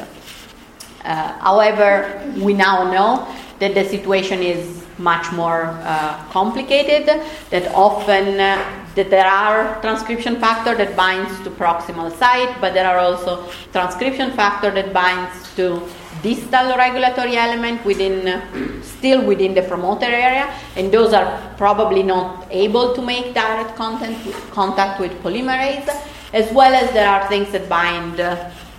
Uh, however, we now know that the situation is much more uh, complicated, that often uh, that there are transcription factor that binds to proximal site, but there are also transcription factor that binds to distal regulatory element within uh, still within the promoter area, and those are probably not able to make direct contact with, contact with polymerase, as well as there are things that bind uh,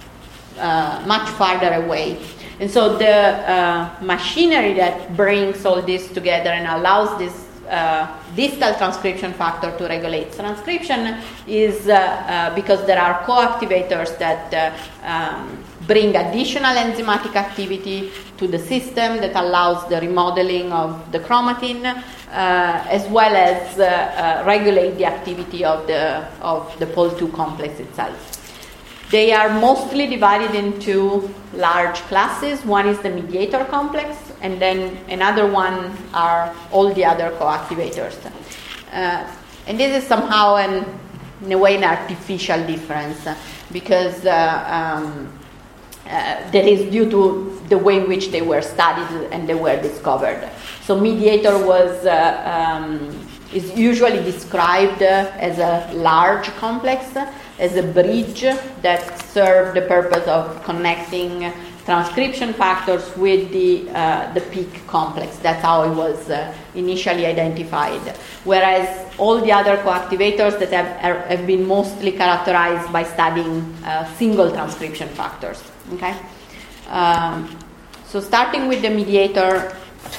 uh, much farther away. And so the uh, machinery that brings all this together and allows this uh, distal transcription factor to regulate transcription is uh, uh, because there are co-activators that uh, um, bring additional enzymatic activity to the system that allows the remodeling of the chromatin, uh, as well as uh, uh, regulate the activity of the of the Pol two complex itself. They are mostly divided into large classes. One is the mediator complex, and then another one are all the other coactivators. Uh, and this is somehow, an, in a way, an artificial difference, uh, because uh, um, uh, that is due to the way in which they were studied and they were discovered. So mediator was uh, um, is usually described uh, as a large complex, as a bridge that served the purpose of connecting transcription factors with the uh, the peak complex. That's how it was uh, initially identified. Whereas all the other coactivators that have, are, have been mostly characterized by studying uh, single transcription factors. Okay, um, so starting with the mediator,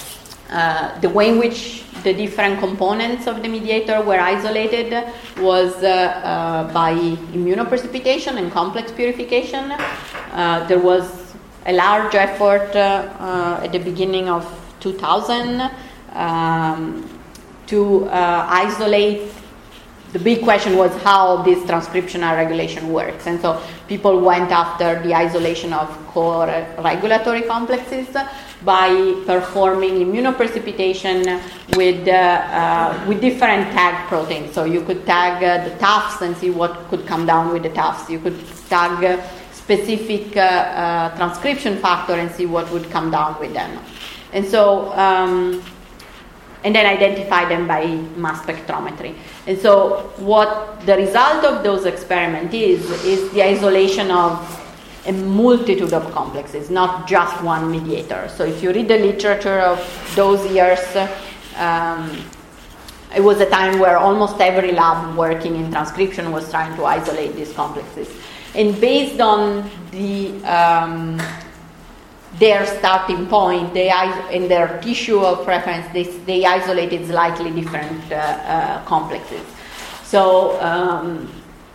uh, the way in which the different components of the mediator were isolated was uh, uh, by immunoprecipitation and complex purification. Uh, there was a large effort uh, uh, at the beginning of two thousand um, to uh, isolate. The big question was how this transcriptional regulation works, and so people went after the isolation of core regulatory complexes by performing immunoprecipitation with uh, uh, with different tag proteins. So you could tag uh, the tufts and see what could come down with the tufts. You could tag uh, specific uh, uh, transcription factor and see what would come down with them. And so, um, and then identify them by mass spectrometry. And so what the result of those experiments is, is the isolation of a multitude of complexes, not just one mediator. So if you read the literature of those years, um, it was a time where almost every lab working in transcription was trying to isolate these complexes. And based on the um, their starting point, they in their tissue of reference, they, they isolated slightly different uh, uh, complexes. So um,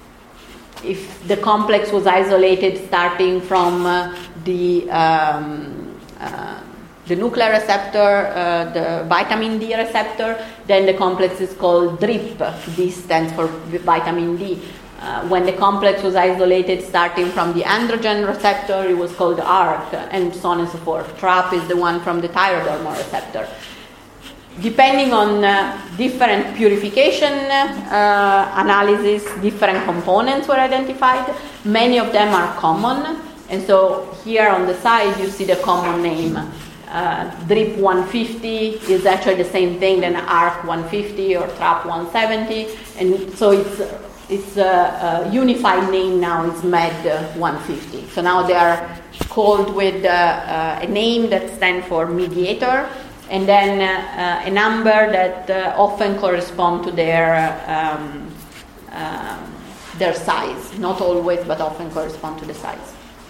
if the complex was isolated starting from uh, the um, uh, the nuclear receptor, uh, the vitamin D receptor, then the complex is called D R I P. D stands for vitamin D. Uh, when the complex was isolated starting from the androgen receptor, it was called A R C, and so on and so forth. T R A P is the one from the thyroid hormone receptor. Depending on uh, different purification uh, analysis, different components were identified. Many of them are common, and so here on the side you see the common name. Uh, D R I P one fifty is actually the same thing than A R C one fifty or T R A P one seventy, and so it's Its uh, uh, unified name now is M E D one fifty. So now they are called with uh, uh, a name that stands for mediator, and then uh, uh, a number that uh, often correspond to their um, uh, their size. Not always, but often correspond to the size.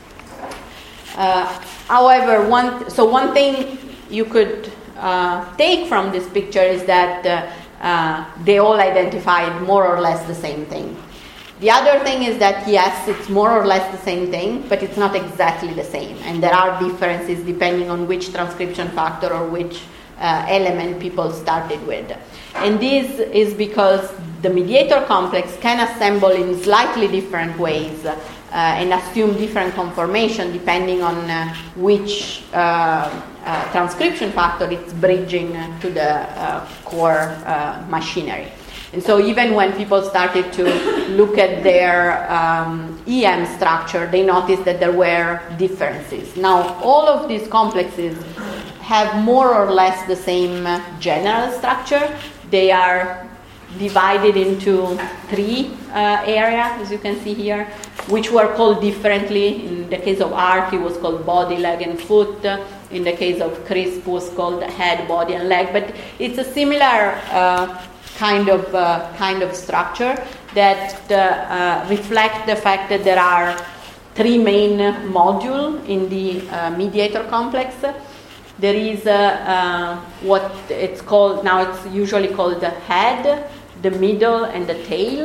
Uh, however, one so one thing you could uh, take from this picture is that uh, Uh, they all identified more or less the same thing. The other thing is that, yes, it's more or less the same thing, but it's not exactly the same. And there are differences depending on which transcription factor or which uh, element people started with. And this is because the mediator complex can assemble in slightly different ways uh, and assume different conformation depending on uh, which uh, uh, transcription factor it's bridging to the uh, core uh, machinery. And so even when people started to look at their um, E M structure, they noticed that there were differences. Now, all of these complexes have more or less the same general structure. They are divided into three uh, areas, as you can see here, which were called differently. In the case of A R C, it was called body, leg, and foot. In the case of CRISP, it was called head, body, and leg. But it's a similar uh, kind of uh, kind of structure that uh, uh, reflect the fact that there are three main modules in the uh, mediator complex. There is uh, uh, what it's called, now it's usually called the head, the middle, and the tail.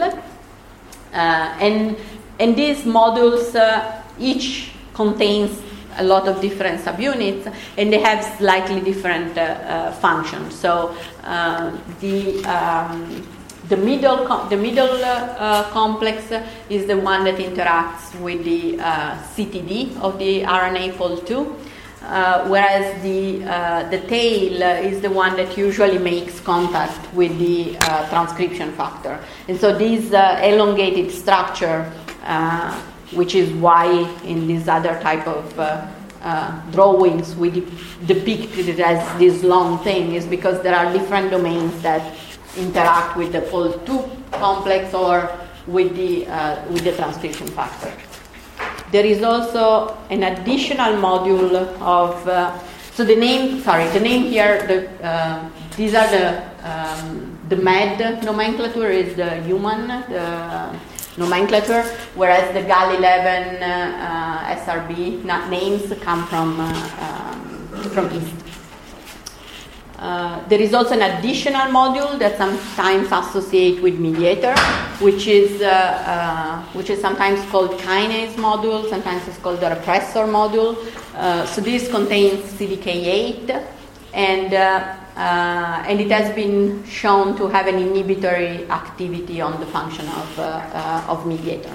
Uh, and, and these modules uh, each contains a lot of different subunits, and they have slightly different uh, uh, functions. So uh, the, um, the middle com- the middle uh, uh, complex is the one that interacts with the uh, C T D of the R N A fold two, uh, whereas the uh, the tail is the one that usually makes contact with the uh, transcription factor. And so this uh, elongated structure, uh, which is why in this other type of uh, uh, drawings we de- depict it as this long thing, is because there are different domains that interact with the fold two complex or with the uh, with the transcription factor. There is also an additional module of uh, so the name sorry the name here the uh, these are the um, the M E D nomenclature is the human the nomenclature, whereas the Gal eleven uh, uh, S R B names come from uh, um, from East. Uh, there is also an additional module that sometimes associate with mediator, which is uh, uh, which is sometimes called kinase module, sometimes it's called the repressor module. Uh, so this contains C D K eight, and uh, uh, and it has been shown to have an inhibitory activity on the function of uh, uh, of mediator.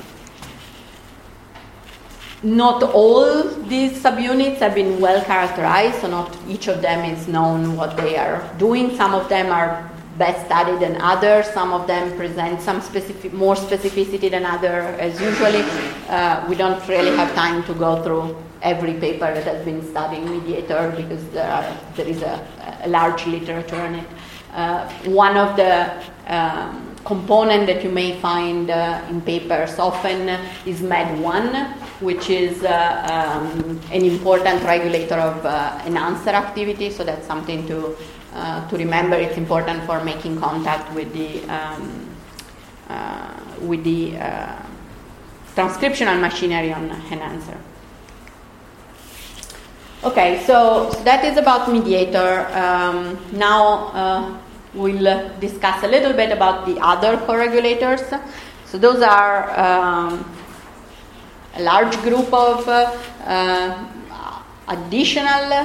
Not all these subunits have been well characterized, so not each of them is known what they are doing. Some of them are best studied than others. Some of them present some specific, more specificity than others. As usually, uh, we don't really have time to go through every paper that has been studying mediator because there, are, there is a, a large literature on it. Uh, one of the um, component that you may find uh, in papers often is M E D one, which is uh, um, an important regulator of uh, enhancer activity. So that's something to uh, to remember. It's important for making contact with the um, uh, with the uh, transcriptional machinery on enhancer. Okay, so, so that is about mediator. Um, now. Uh, We'll discuss a little bit about the other co-regulators. So those are um, a large group of uh, uh, additional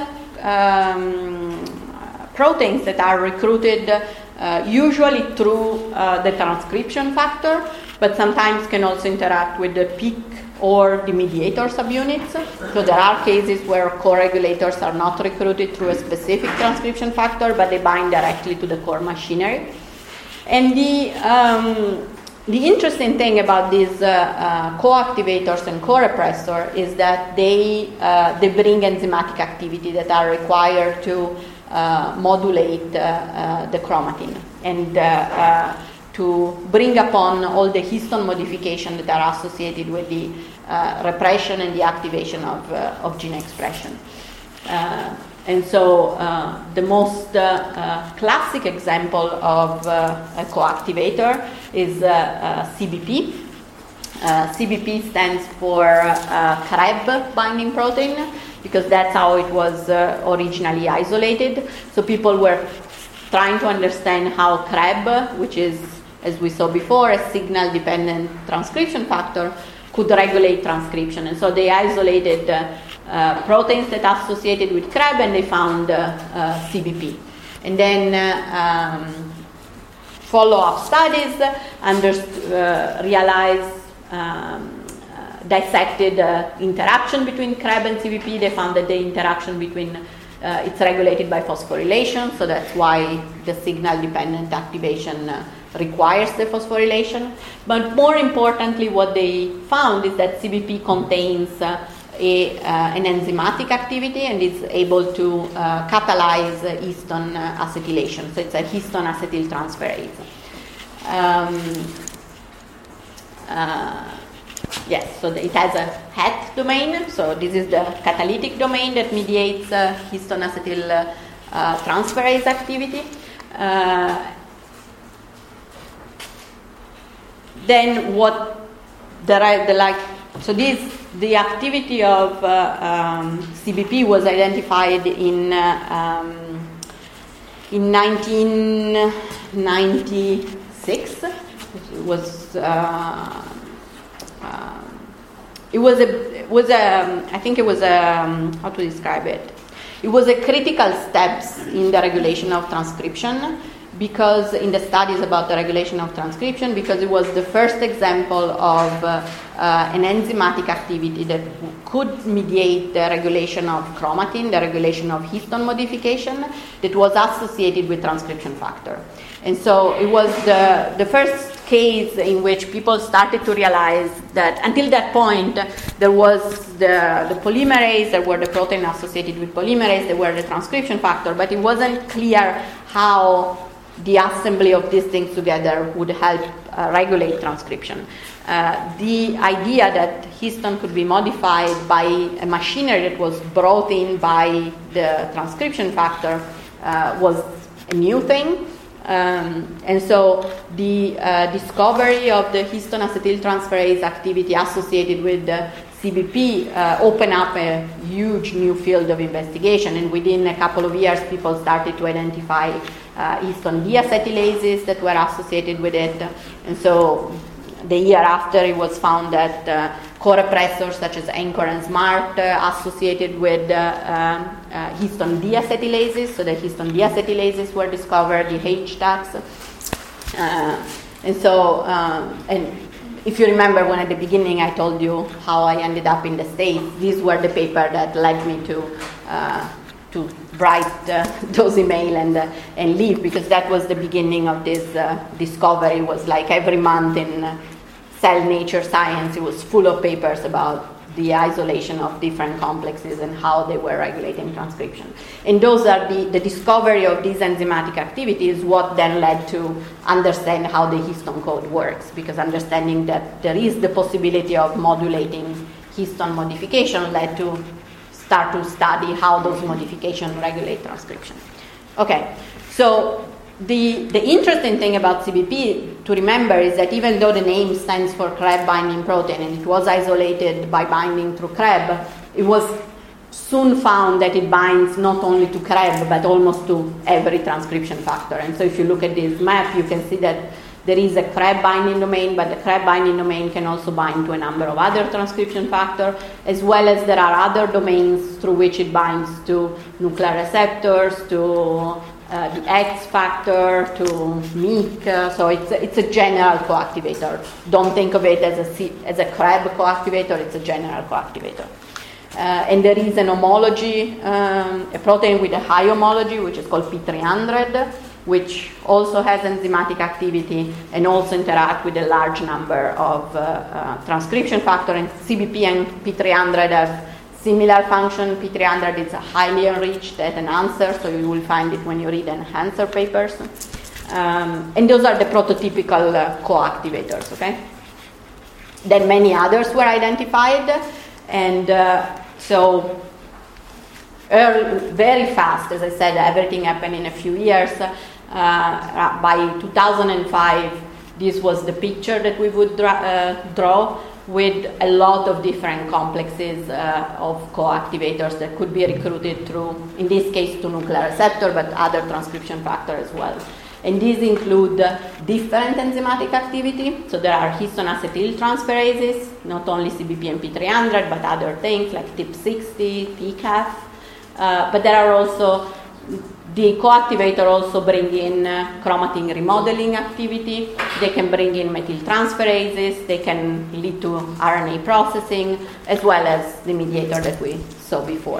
um, proteins that are recruited uh, usually through uh, the transcription factor, but sometimes can also interact with the P I C or the mediator subunits. So there are cases where co-regulators are not recruited through a specific transcription factor, but they bind directly to the core machinery. And the um, the interesting thing about these uh, uh, co-activators and co-repressor is that they uh, they bring enzymatic activity that are required to uh, modulate uh, uh, the chromatin and uh, uh, to bring upon all the histone modification that are associated with the uh, repression and the activation of, uh, of gene expression. Uh, and so uh, the most uh, uh, classic example of uh, a co-activator is uh, uh, C B P. Uh, C B P stands for uh, C R E B binding protein because that's how it was uh, originally isolated. So people were trying to understand how C R E B, which is, as we saw before, a signal-dependent transcription factor, could regulate transcription. And so they isolated uh, uh, proteins that associated with C R E B, and they found uh, uh, C B P. And then uh, um, follow-up studies underst- uh, realized, um, uh, dissected uh, interaction between C R E B and C B P. They found that the interaction between uh, it's regulated by phosphorylation, so that's why the signal-dependent activation uh, requires the phosphorylation. But more importantly, what they found is that C B P contains uh, a, uh, an enzymatic activity and is able to uh, catalyze uh, histone uh, acetylation. So it's a histone acetyltransferase. Um, uh, yes, so it has a Het domain. So this is the catalytic domain that mediates uh, histone acetyl uh, uh, transferase activity. Uh, Then what there are the like so this the activity of uh, um, C B P was identified in uh, um, in nineteen ninety-six. It was uh, uh, it was a it was a I think it was a um, how to describe it. It was a critical steps in the regulation of transcription, because in the studies about the regulation of transcription, because it was the first example of uh, uh, an enzymatic activity that could mediate the regulation of chromatin, the regulation of histone modification, that was associated with transcription factor. And so it was the, the first case in which people started to realize that until that point there was the, the polymerase, there were the protein associated with polymerase, there were the transcription factor, but it wasn't clear how the assembly of these things together would help uh, regulate transcription. Uh, the idea that histone could be modified by a machinery that was brought in by the transcription factor uh, was a new thing. Um, and so the uh, discovery of the histone acetyltransferase activity associated with the C B P uh, opened up a huge new field of investigation, and within a couple of years people started to identify uh, histone deacetylases that were associated with it. And so the year after it was found that uh, co-repressors such as Anchor and SMART uh, associated with uh, um, uh, histone deacetylases, so the histone deacetylases were discovered, the H TACs. Uh, and so, um, and if you remember when at the beginning I told you how I ended up in the States, these were the paper that led me to uh, to write uh, those emails and uh, and leave, because that was the beginning of this uh, discovery. It was like every month in uh, Cell Nature Science, it was full of papers about the isolation of different complexes and how they were regulating transcription. And those are the, the discovery of these enzymatic activities what then led to understand how the histone code works, because understanding that there is the possibility of modulating histone modification led to start to study how those modifications regulate transcription. Okay, so the, the interesting thing about C B P to remember is that even though the name stands for C R E B binding protein and it was isolated by binding through C R E B, it was soon found that it binds not only to C R E B but almost to every transcription factor. And so if you look at this map, you can see that there is a C R E B binding domain, but the C R E B binding domain can also bind to a number of other transcription factors, as well as there are other domains through which it binds to nuclear receptors, to uh, the X factor, to M Y C. Uh, so it's a, it's a general coactivator. Don't think of it as a, C- as a C R E B coactivator, it's a general coactivator. Uh, and there is an homology, um, a protein with a high homology, which is called P three hundred, which also has enzymatic activity and also interact with a large number of uh, uh, transcription factors. And C B P and P three hundred have similar function. P three hundred is a highly enriched at enhancer, so you will find it when you read enhancer papers. Um, and those are the prototypical uh, coactivators, okay? Then many others were identified, and uh, so early, very fast, as I said, everything happened in a few years. Uh, by two thousand five, this was the picture that we would dra- uh, draw with a lot of different complexes uh, of coactivators that could be recruited through, in this case, to nuclear receptor, but other transcription factor as well. And these include uh, different enzymatic activity. So there are histone acetyltransferases, not only C B P and P three hundred, but other things like T I P sixty, P C A F. Uh, but there are also the coactivator also bring in uh, chromatin remodeling activity. They can bring in methyltransferases. They can lead to R N A processing, as well as the mediator that we saw before.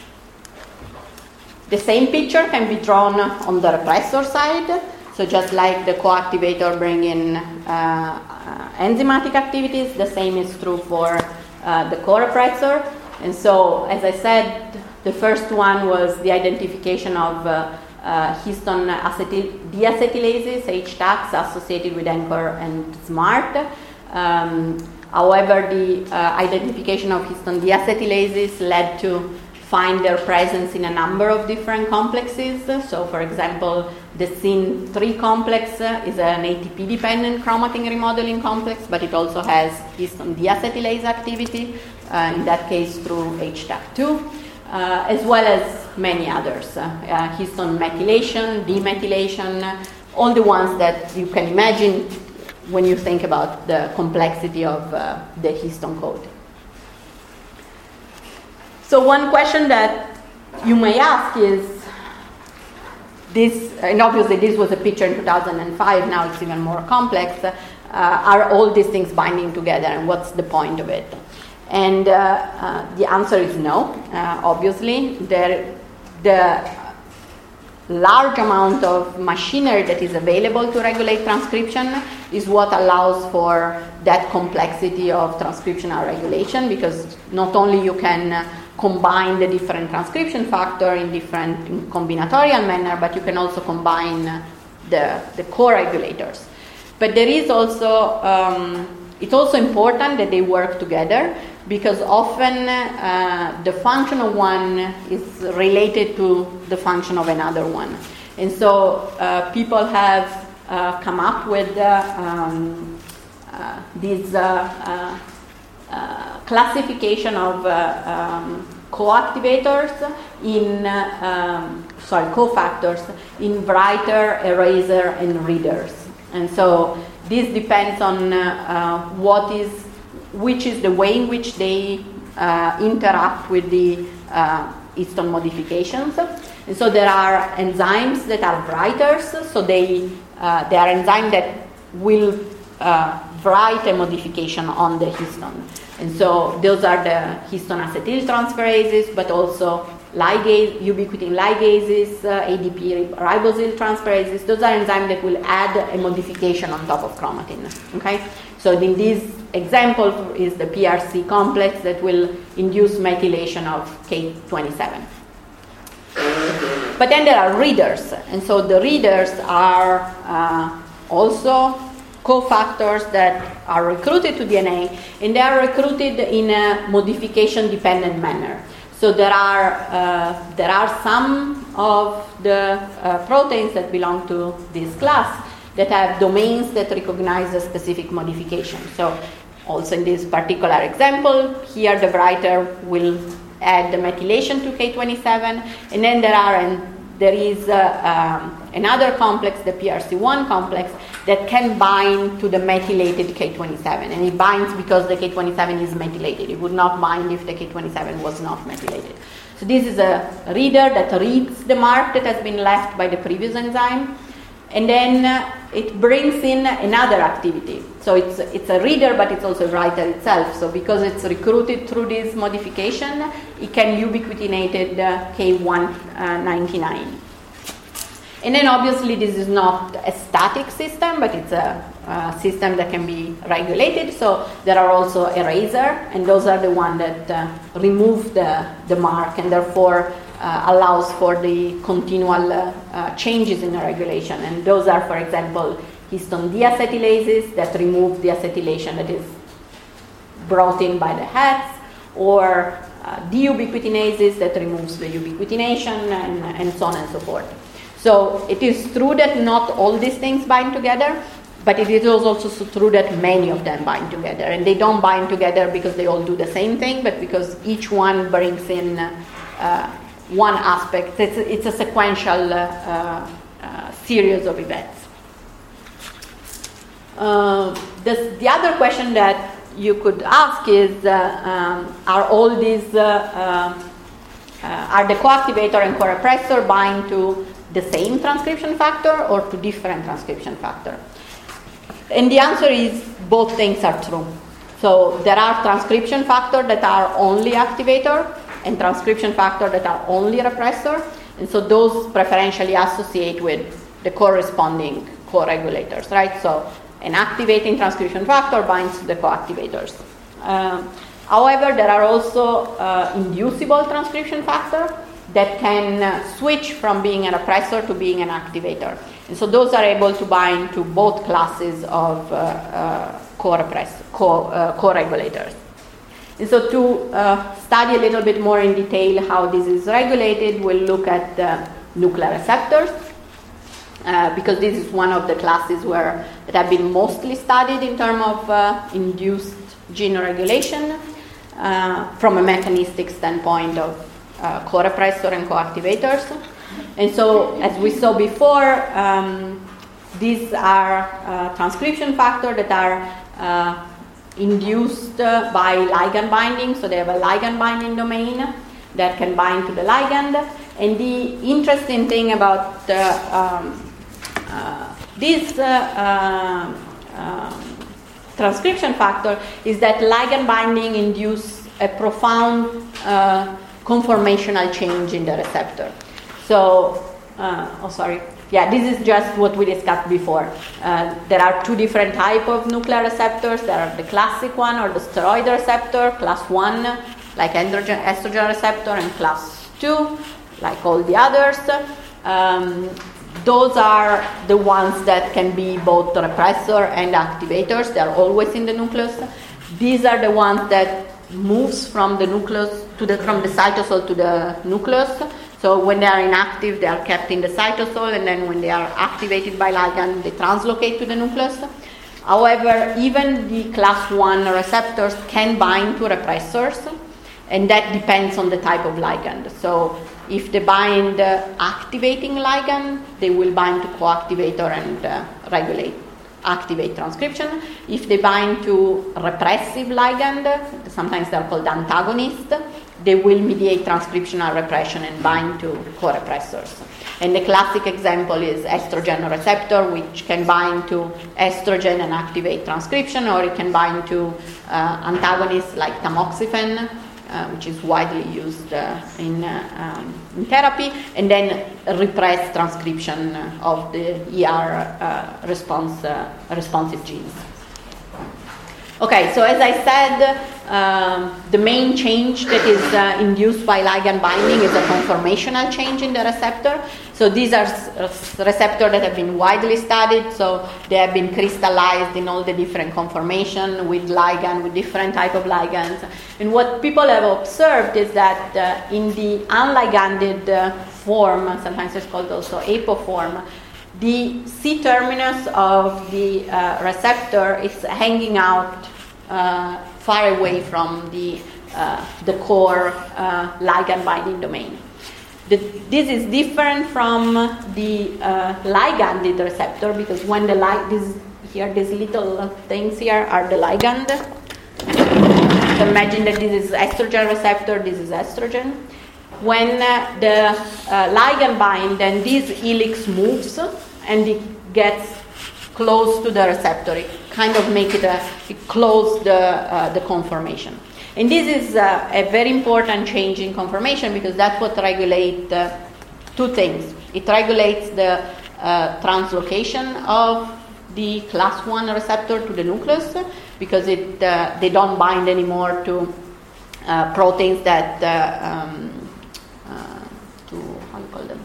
The same picture can be drawn on the repressor side. So just like the coactivator bring in uh, uh, enzymatic activities, the same is true for uh, the co-repressor. And so, as I said, the first one was the identification of uh, uh, histone acetyl- deacetylases, H TACs, associated with Anchor and SMART. Um, however, the uh, identification of histone deacetylases led to find their presence in a number of different complexes. So, for example, the S Y N three complex is an A T P-dependent chromatin remodeling complex, but it also has histone deacetylase activity, uh, in that case through H TAC two. Uh, as well as many others, uh, uh, histone methylation, demethylation, uh, all the ones that you can imagine when you think about the complexity of uh, the histone code. So one question that you may ask is, this, and obviously this was a picture in two thousand five, now it's even more complex, uh, are all these things binding together, and what's the point of it? And uh, uh, the answer is no, uh, obviously. There, the large amount of machinery that is available to regulate transcription is what allows for that complexity of transcriptional regulation, because not only you can uh, combine the different transcription factor in different in combinatorial manner, but you can also combine uh, the, the co-regulators. But there is also, um, it's also important that they work together, because often uh, the function of one is related to the function of another one. And so uh, people have uh, come up with uh, um, uh, this uh, uh, uh, classification of uh, um, co-activators in, uh, um, sorry, cofactors in writer, eraser, and readers. And so this depends on uh, uh, what is which is the way in which they uh, interact with the uh, histone modifications. And so there are enzymes that are writers, so they, uh, they are enzymes that will uh, write a modification on the histone. And so those are the histone acetyltransferases, but also ligase, ubiquitin ligases, uh, A D P ribosyl transferases. Those are enzymes that will add a modification on top of chromatin. Okay? So in this example is the P R C complex that will induce methylation of K twenty-seven. But then there are readers, and so the readers are uh, also cofactors that are recruited to D N A, and they are recruited in a modification-dependent manner. So there are uh, there are some of the uh, proteins that belong to this class that have domains that recognize a specific modification. So also in this particular example, here the writer will add the methylation to K twenty-seven, and then there are and there is uh, um, another complex, the P R C one complex, that can bind to the methylated K twenty-seven, and it binds because the K twenty-seven is methylated. It would not bind if the K twenty-seven was not methylated. So this is a reader that reads the mark that has been left by the previous enzyme, and then uh, it brings in another activity. So it's it's a reader, but it's also a writer itself. So because it's recruited through this modification, it can ubiquitinated uh, K one ninety-nine. And then obviously this is not a static system, but it's a, a system that can be regulated. So there are also eraser, and those are the ones that uh, remove the, the mark, and therefore uh, allows for the continual uh, uh, changes in the regulation. And those are, for example, histone deacetylases that remove the acetylation that is brought in by the hats, or uh, deubiquitinases that removes the ubiquitination, and, and so on and so forth. So it is true that not all these things bind together, but it is also true that many of them bind together. And they don't bind together because they all do the same thing, but because each one brings in uh, one aspect. It's a, it's a sequential uh, uh, series of events. Uh, this, the other question that you could ask is, uh, um, are all these, uh, uh, are the coactivator and co-repressor bind to the same transcription factor or to different transcription factor? And the answer is both things are true. So there are transcription factors that are only activator and transcription factors that are only repressor, and so those preferentially associate with the corresponding co-regulators, right? So an activating transcription factor binds to the co-activators. Uh, however, there are also uh, inducible transcription factors that can uh, switch from being a repressor to being an activator. And so those are able to bind to both classes of uh, uh, co-repressor, co, uh, co-regulators. And so to uh, study a little bit more in detail how this is regulated, we'll look at uh, nuclear receptors, uh, because this is one of the classes where that have been mostly studied in terms of uh, induced gene regulation uh, from a mechanistic standpoint of Uh, co-repressor and co-activators. And so, as we saw before, um, these are uh, transcription factors that are uh, induced uh, by ligand binding. So they have a ligand binding domain that can bind to the ligand, And the interesting thing about uh, um, uh, this uh, uh, um, transcription factor is that ligand binding induces a profound uh, conformational change in the receptor. So, uh, oh sorry, yeah, this is just what we discussed before. Uh, there are two different types of nuclear receptors. There are the classic one, or the steroid receptor, class one, like androgen, estrogen receptor, and class two, like all the others. Um, those are the ones that can be both repressor and activators. They are always in the nucleus. These are the ones that moves from the nucleus to the from the cytosol to the nucleus. So when they are inactive, they are kept in the cytosol, and then when they are activated by ligand, they translocate to the nucleus. However, even the class one receptors can bind to repressors, and that depends on the type of ligand. So if they bind uh, activating ligand, they will bind to coactivator and uh, regulate, activate transcription. If they bind to repressive ligand, sometimes they're called antagonists, they will mediate transcriptional repression and bind to co-repressors. And the classic example is estrogen receptor, which can bind to estrogen and activate transcription, or it can bind to uh, antagonists like tamoxifen, uh, which is widely used uh, in, uh, um, in therapy, and then repress transcription of the E R uh, response, uh, responsive genes. Okay, so as I said, um, the main change that is uh, induced by ligand binding is a conformational change in the receptor. So these are s- receptors that have been widely studied, so they have been crystallized in all the different conformation with ligand, with different type of ligands. And what people have observed is that uh, in the unliganded uh, form, sometimes it's called also apoform, the C-terminus of the uh, receptor is hanging out uh, far away from the, uh, the core uh, ligand binding domain. The, this is different from the uh, liganded receptor, because when the li- this, here, these little things here are the ligand. So imagine that this is estrogen receptor, this is estrogen. When uh, the uh, ligand bind, then this helix moves and it gets close to the receptor. It kind of make it a, it close the uh, the conformation. And this is uh, a very important change in conformation, because that's what regulates uh, two things. It regulates the uh, translocation of the class one receptor to the nucleus, because it uh, they don't bind anymore to uh, proteins that uh, um, to how you call them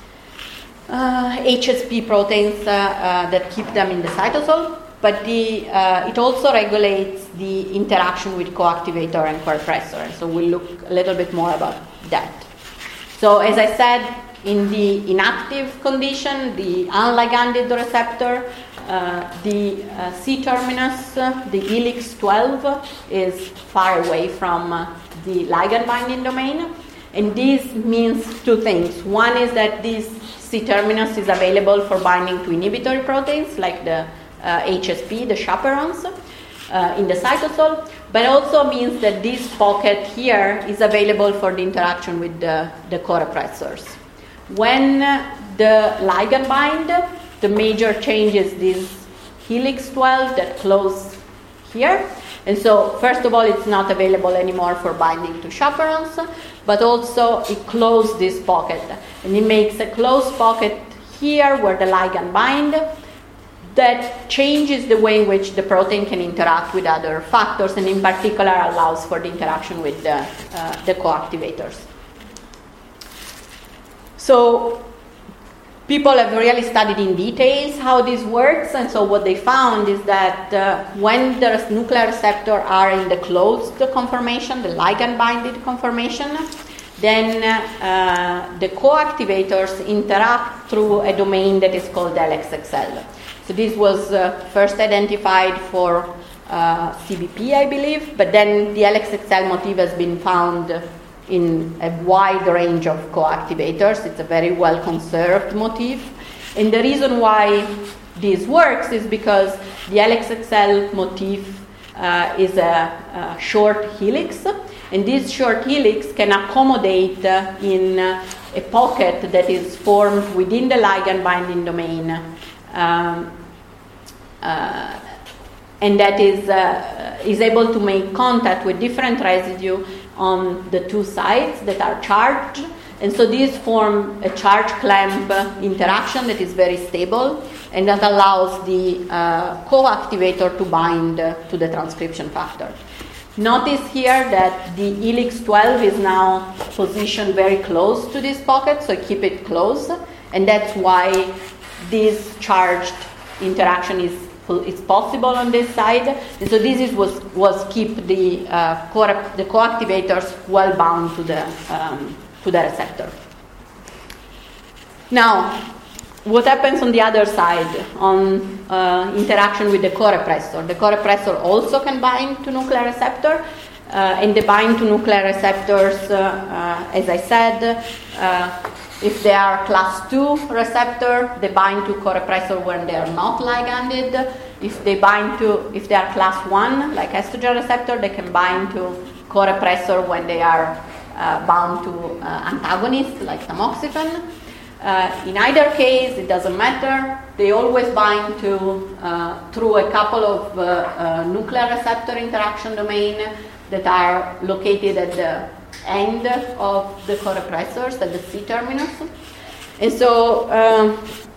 uh, H S P proteins uh, uh, that keep them in the cytosol, but the uh, it also regulates the interaction with coactivator and co-repressor, and so we'll look a little bit more about that. So as I said, in the inactive condition, the unliganded receptor, uh, the uh, C-terminus, uh, the helix twelve, is far away from uh, the ligand binding domain. And this means two things. One is that this C-terminus is available for binding to inhibitory proteins like the uh, H S P, the chaperones, uh, in the cytosol, but also means that this pocket here is available for the interaction with the, the co-repressors. When the ligand bind, the major change is this helix twelve that close here. And so, first of all, it's not available anymore for binding to chaperones, but also it closes this pocket. And it makes a closed pocket here where the ligand bind that changes the way in which the protein can interact with other factors, and in particular allows for the interaction with the, uh, the coactivators. So people have really studied in details how this works, and so what they found is that uh, when the nuclear receptors are in the closed conformation, the ligand-binded conformation, then uh, the coactivators interact through a domain that is called L X X L. So this was uh, first identified for uh, C B P, I believe, but then the L X X L motif has been found in a wide range of coactivators. It's a very well conserved motif. And the reason why this works is because the L X X L motif uh, is a, a short helix, And this short helix can accommodate uh, in uh, a pocket that is formed within the ligand binding domain. Um, uh, and that is, uh, is able to make contact with different residue on the two sides that are charged. And so these form a charge clamp interaction that is very stable and that allows the uh, co-activator to bind uh, to the transcription factor. Notice here that the helix twelve is now positioned very close to this pocket, so keep it close, and that's why this charged interaction is is possible on this side. And so this is was was keep the uh, co- the co-activators well bound to the um, to the receptor. Now, what happens on the other side on uh, interaction with the co-repressor? The co-repressor also can bind to nuclear receptor, uh, and they bind to nuclear receptors, uh, uh, as I said, uh, if they are class two receptor, they bind to co-repressor when they are not liganded. If they bind to, if they are class one, like estrogen receptor, they can bind to co-repressor when they are uh, bound to uh, antagonists, like tamoxifen. Uh, in either case, it doesn't matter. They always bind to uh, through a couple of uh, uh, nuclear receptor interaction domain that are located at the end of the co-repressors, at the C terminus. And so um,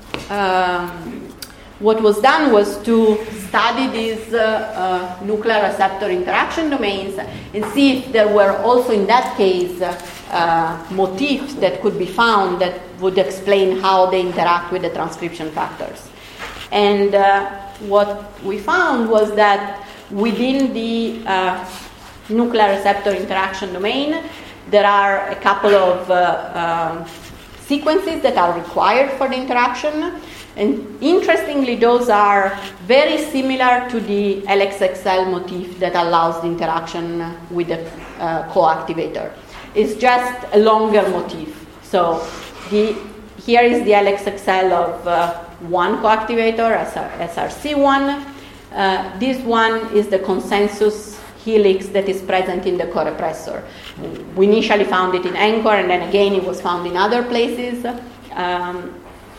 um, what was done was to study these uh, uh, nuclear receptor interaction domains and see if there were also in that case uh, uh, motifs that could be found that would explain how they interact with the transcription factors. And uh, what we found was that within the uh, nuclear receptor interaction domain, there are a couple of uh, uh, sequences that are required for the interaction. And interestingly, those are very similar to the L X X L motif that allows the interaction with the uh, co-activator. It's just a longer motif. So the, here is the L X X L of uh, one co-activator, S R C one. Uh, this one is the consensus helix that is present in the co-repressor. We initially found it in Anchor, and then again it was found in other places. Um,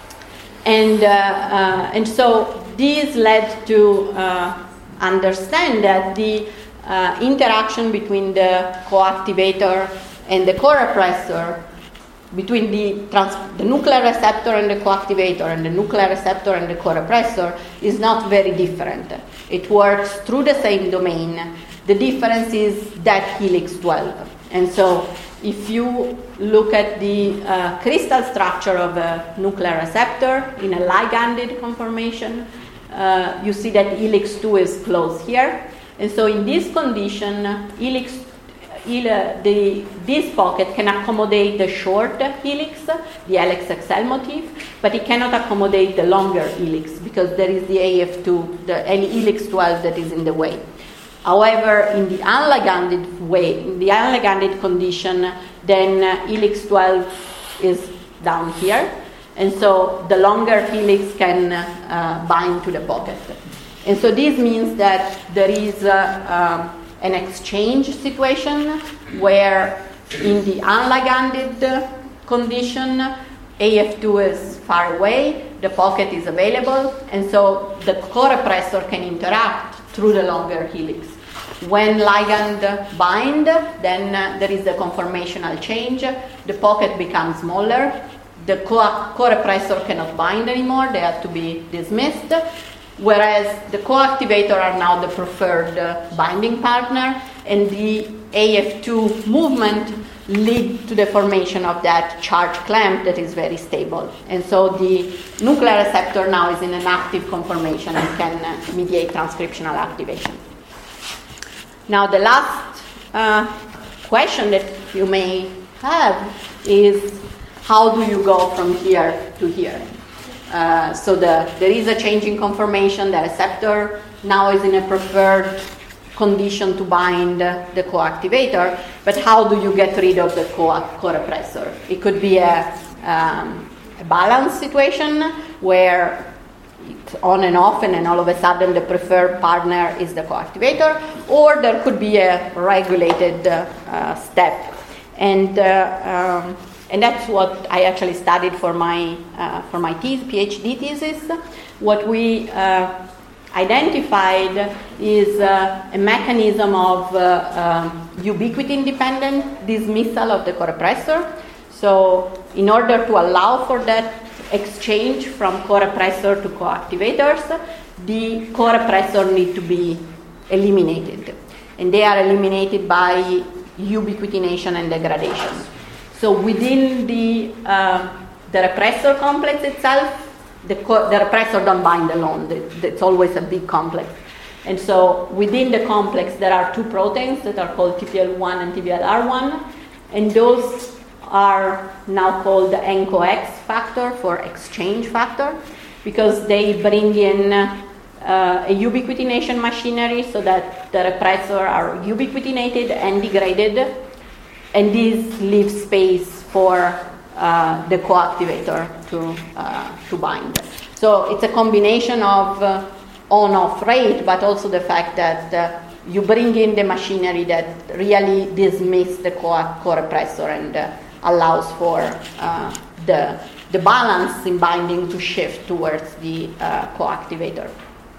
and uh, uh, and so this led to uh, understand that the uh, interaction between the co-activator and the co-repressor, between the, trans- the nuclear receptor and the co-activator and the nuclear receptor and the co-repressor is not very different. It works through the same domain. The difference is that helix twelve. And so if you look at the uh, crystal structure of a nuclear receptor in a liganded conformation, uh, you see that helix two is close here. And so in this condition, helix, hel- the, this pocket can accommodate the short helix, the L X X L motif, but it cannot accommodate the longer helix because there is the A F two, the helix twelve that is in the way. However, in the unliganded way, in the unliganded condition, then uh, helix twelve is down here, and so the longer helix can uh, bind to the pocket. And so this means that there is uh, um, an exchange situation where in the unliganded condition, A F two is far away, the pocket is available, and so the co-repressor can interact through the longer helix. When ligand bind, then uh, there is a conformational change. The pocket becomes smaller. The co- co-repressor cannot bind anymore. They have to be dismissed. Whereas the co-activator are now the preferred uh, binding partner, and the A F two movement lead to the formation of that charge clamp that is very stable. And so the nuclear receptor now is in an active conformation and can uh, mediate transcriptional activation. Now the last uh, question that you may have is, how do you go from here to here? Uh, so the, there is a change in conformation. The receptor now is in a preferred condition to bind the co-activator, but how do you get rid of the co- co-repressor? It could be a, um, a balance situation where it's on and off, and then all of a sudden the preferred partner is the coactivator, or there could be a regulated uh, uh, step. And uh, um, and that's what I actually studied for my uh, for my thesis, PhD thesis. What we uh, identified is uh, a mechanism of uh, um, ubiquity-independent dismissal of the corepressor. So in order to allow for that exchange from corepressor to coactivators, the corepressor need to be eliminated. And they are eliminated by ubiquitination and degradation. So within the, uh, the repressor complex itself, the, co- the repressor don't bind alone. It's always a big complex. And so within the complex, there are two proteins that are called T P L one and T P L R one, and those are now called the N C O X factor for exchange factor, because they bring in uh, a ubiquitination machinery so that the repressor are ubiquitinated and degraded, and this leaves space for uh, the coactivator to uh, to bind. So it's a combination of uh, on-off rate, but also the fact that uh, you bring in the machinery that really dismiss the co- corepressor and uh, allows for uh, the the balance in binding to shift towards the uh, coactivator.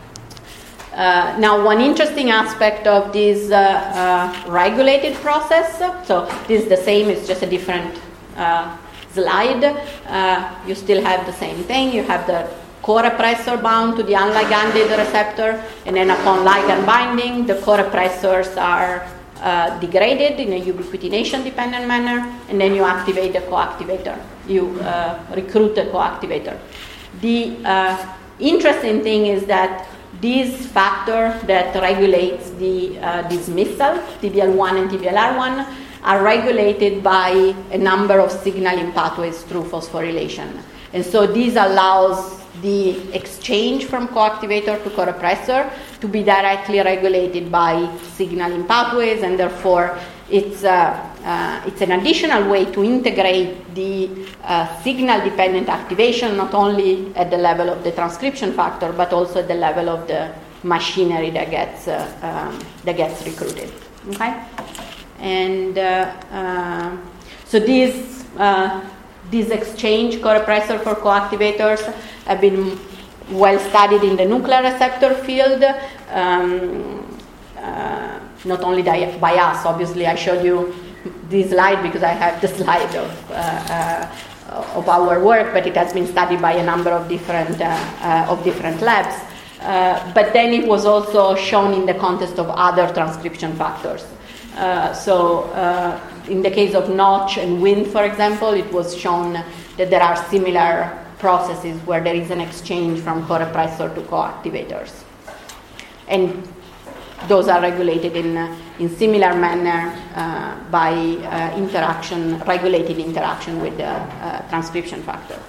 Uh, now, one interesting aspect of this uh, uh, regulated process, so this is the same, it's just a different uh, slide. Uh, you still have the same thing. You have the corepressor bound to the unliganded receptor, and then upon ligand binding, the corepressors are uh, degraded in a ubiquitination dependent manner, and then you activate the coactivator. You uh, recruit the coactivator. The uh, interesting thing is that this factor that regulates the uh, dismissal, T B L one and T B L R one, are regulated by a number of signaling pathways through phosphorylation. And so this allows the exchange from coactivator to corepressor to be directly regulated by signaling pathways, and therefore it's, uh, uh, it's an additional way to integrate the uh, signal-dependent activation, not only at the level of the transcription factor, but also at the level of the machinery that gets, uh, um, that gets recruited. Okay? And uh, uh, so this, uh, this exchange, corepressor for coactivators, have been well studied in the nuclear receptor field, um, uh, not only by us. Obviously, I showed you this slide because I have the slide of, uh, uh, of our work, but it has been studied by a number of different, uh, uh, of different labs. Uh, but then it was also shown in the context of other transcription factors. Uh, so uh, in the case of Notch and Wind, for example, it was shown that there are similar processes where there is an exchange from corepressor to coactivators. And those are regulated in, uh, in similar manner uh, by uh, interaction, regulated interaction with the uh, transcription factor.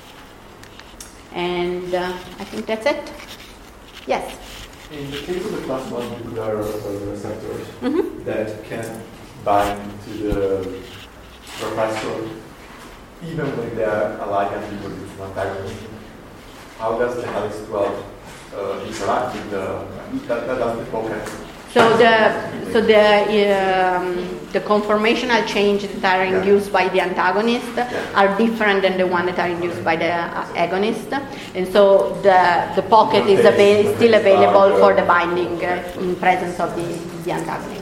And uh, I think that's it. Yes?
In the case of the class one nuclear receptors
mm-hmm.
that can bind to the repressor even when they are a ligand because it's an antagonist, how does the helix twelve uh, interact with the, that, that does the pocket?
So the so the um, the conformational changes that are induced yeah. by the antagonist yeah. are different than the one that are induced by the uh, agonist, and so the the pocket is avail- still available for the binding uh, in presence of the, the antagonist.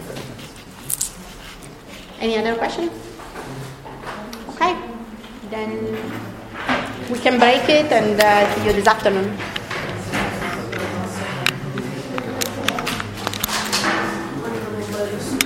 Any other questions? Okay, then we can break it and uh, see you this afternoon.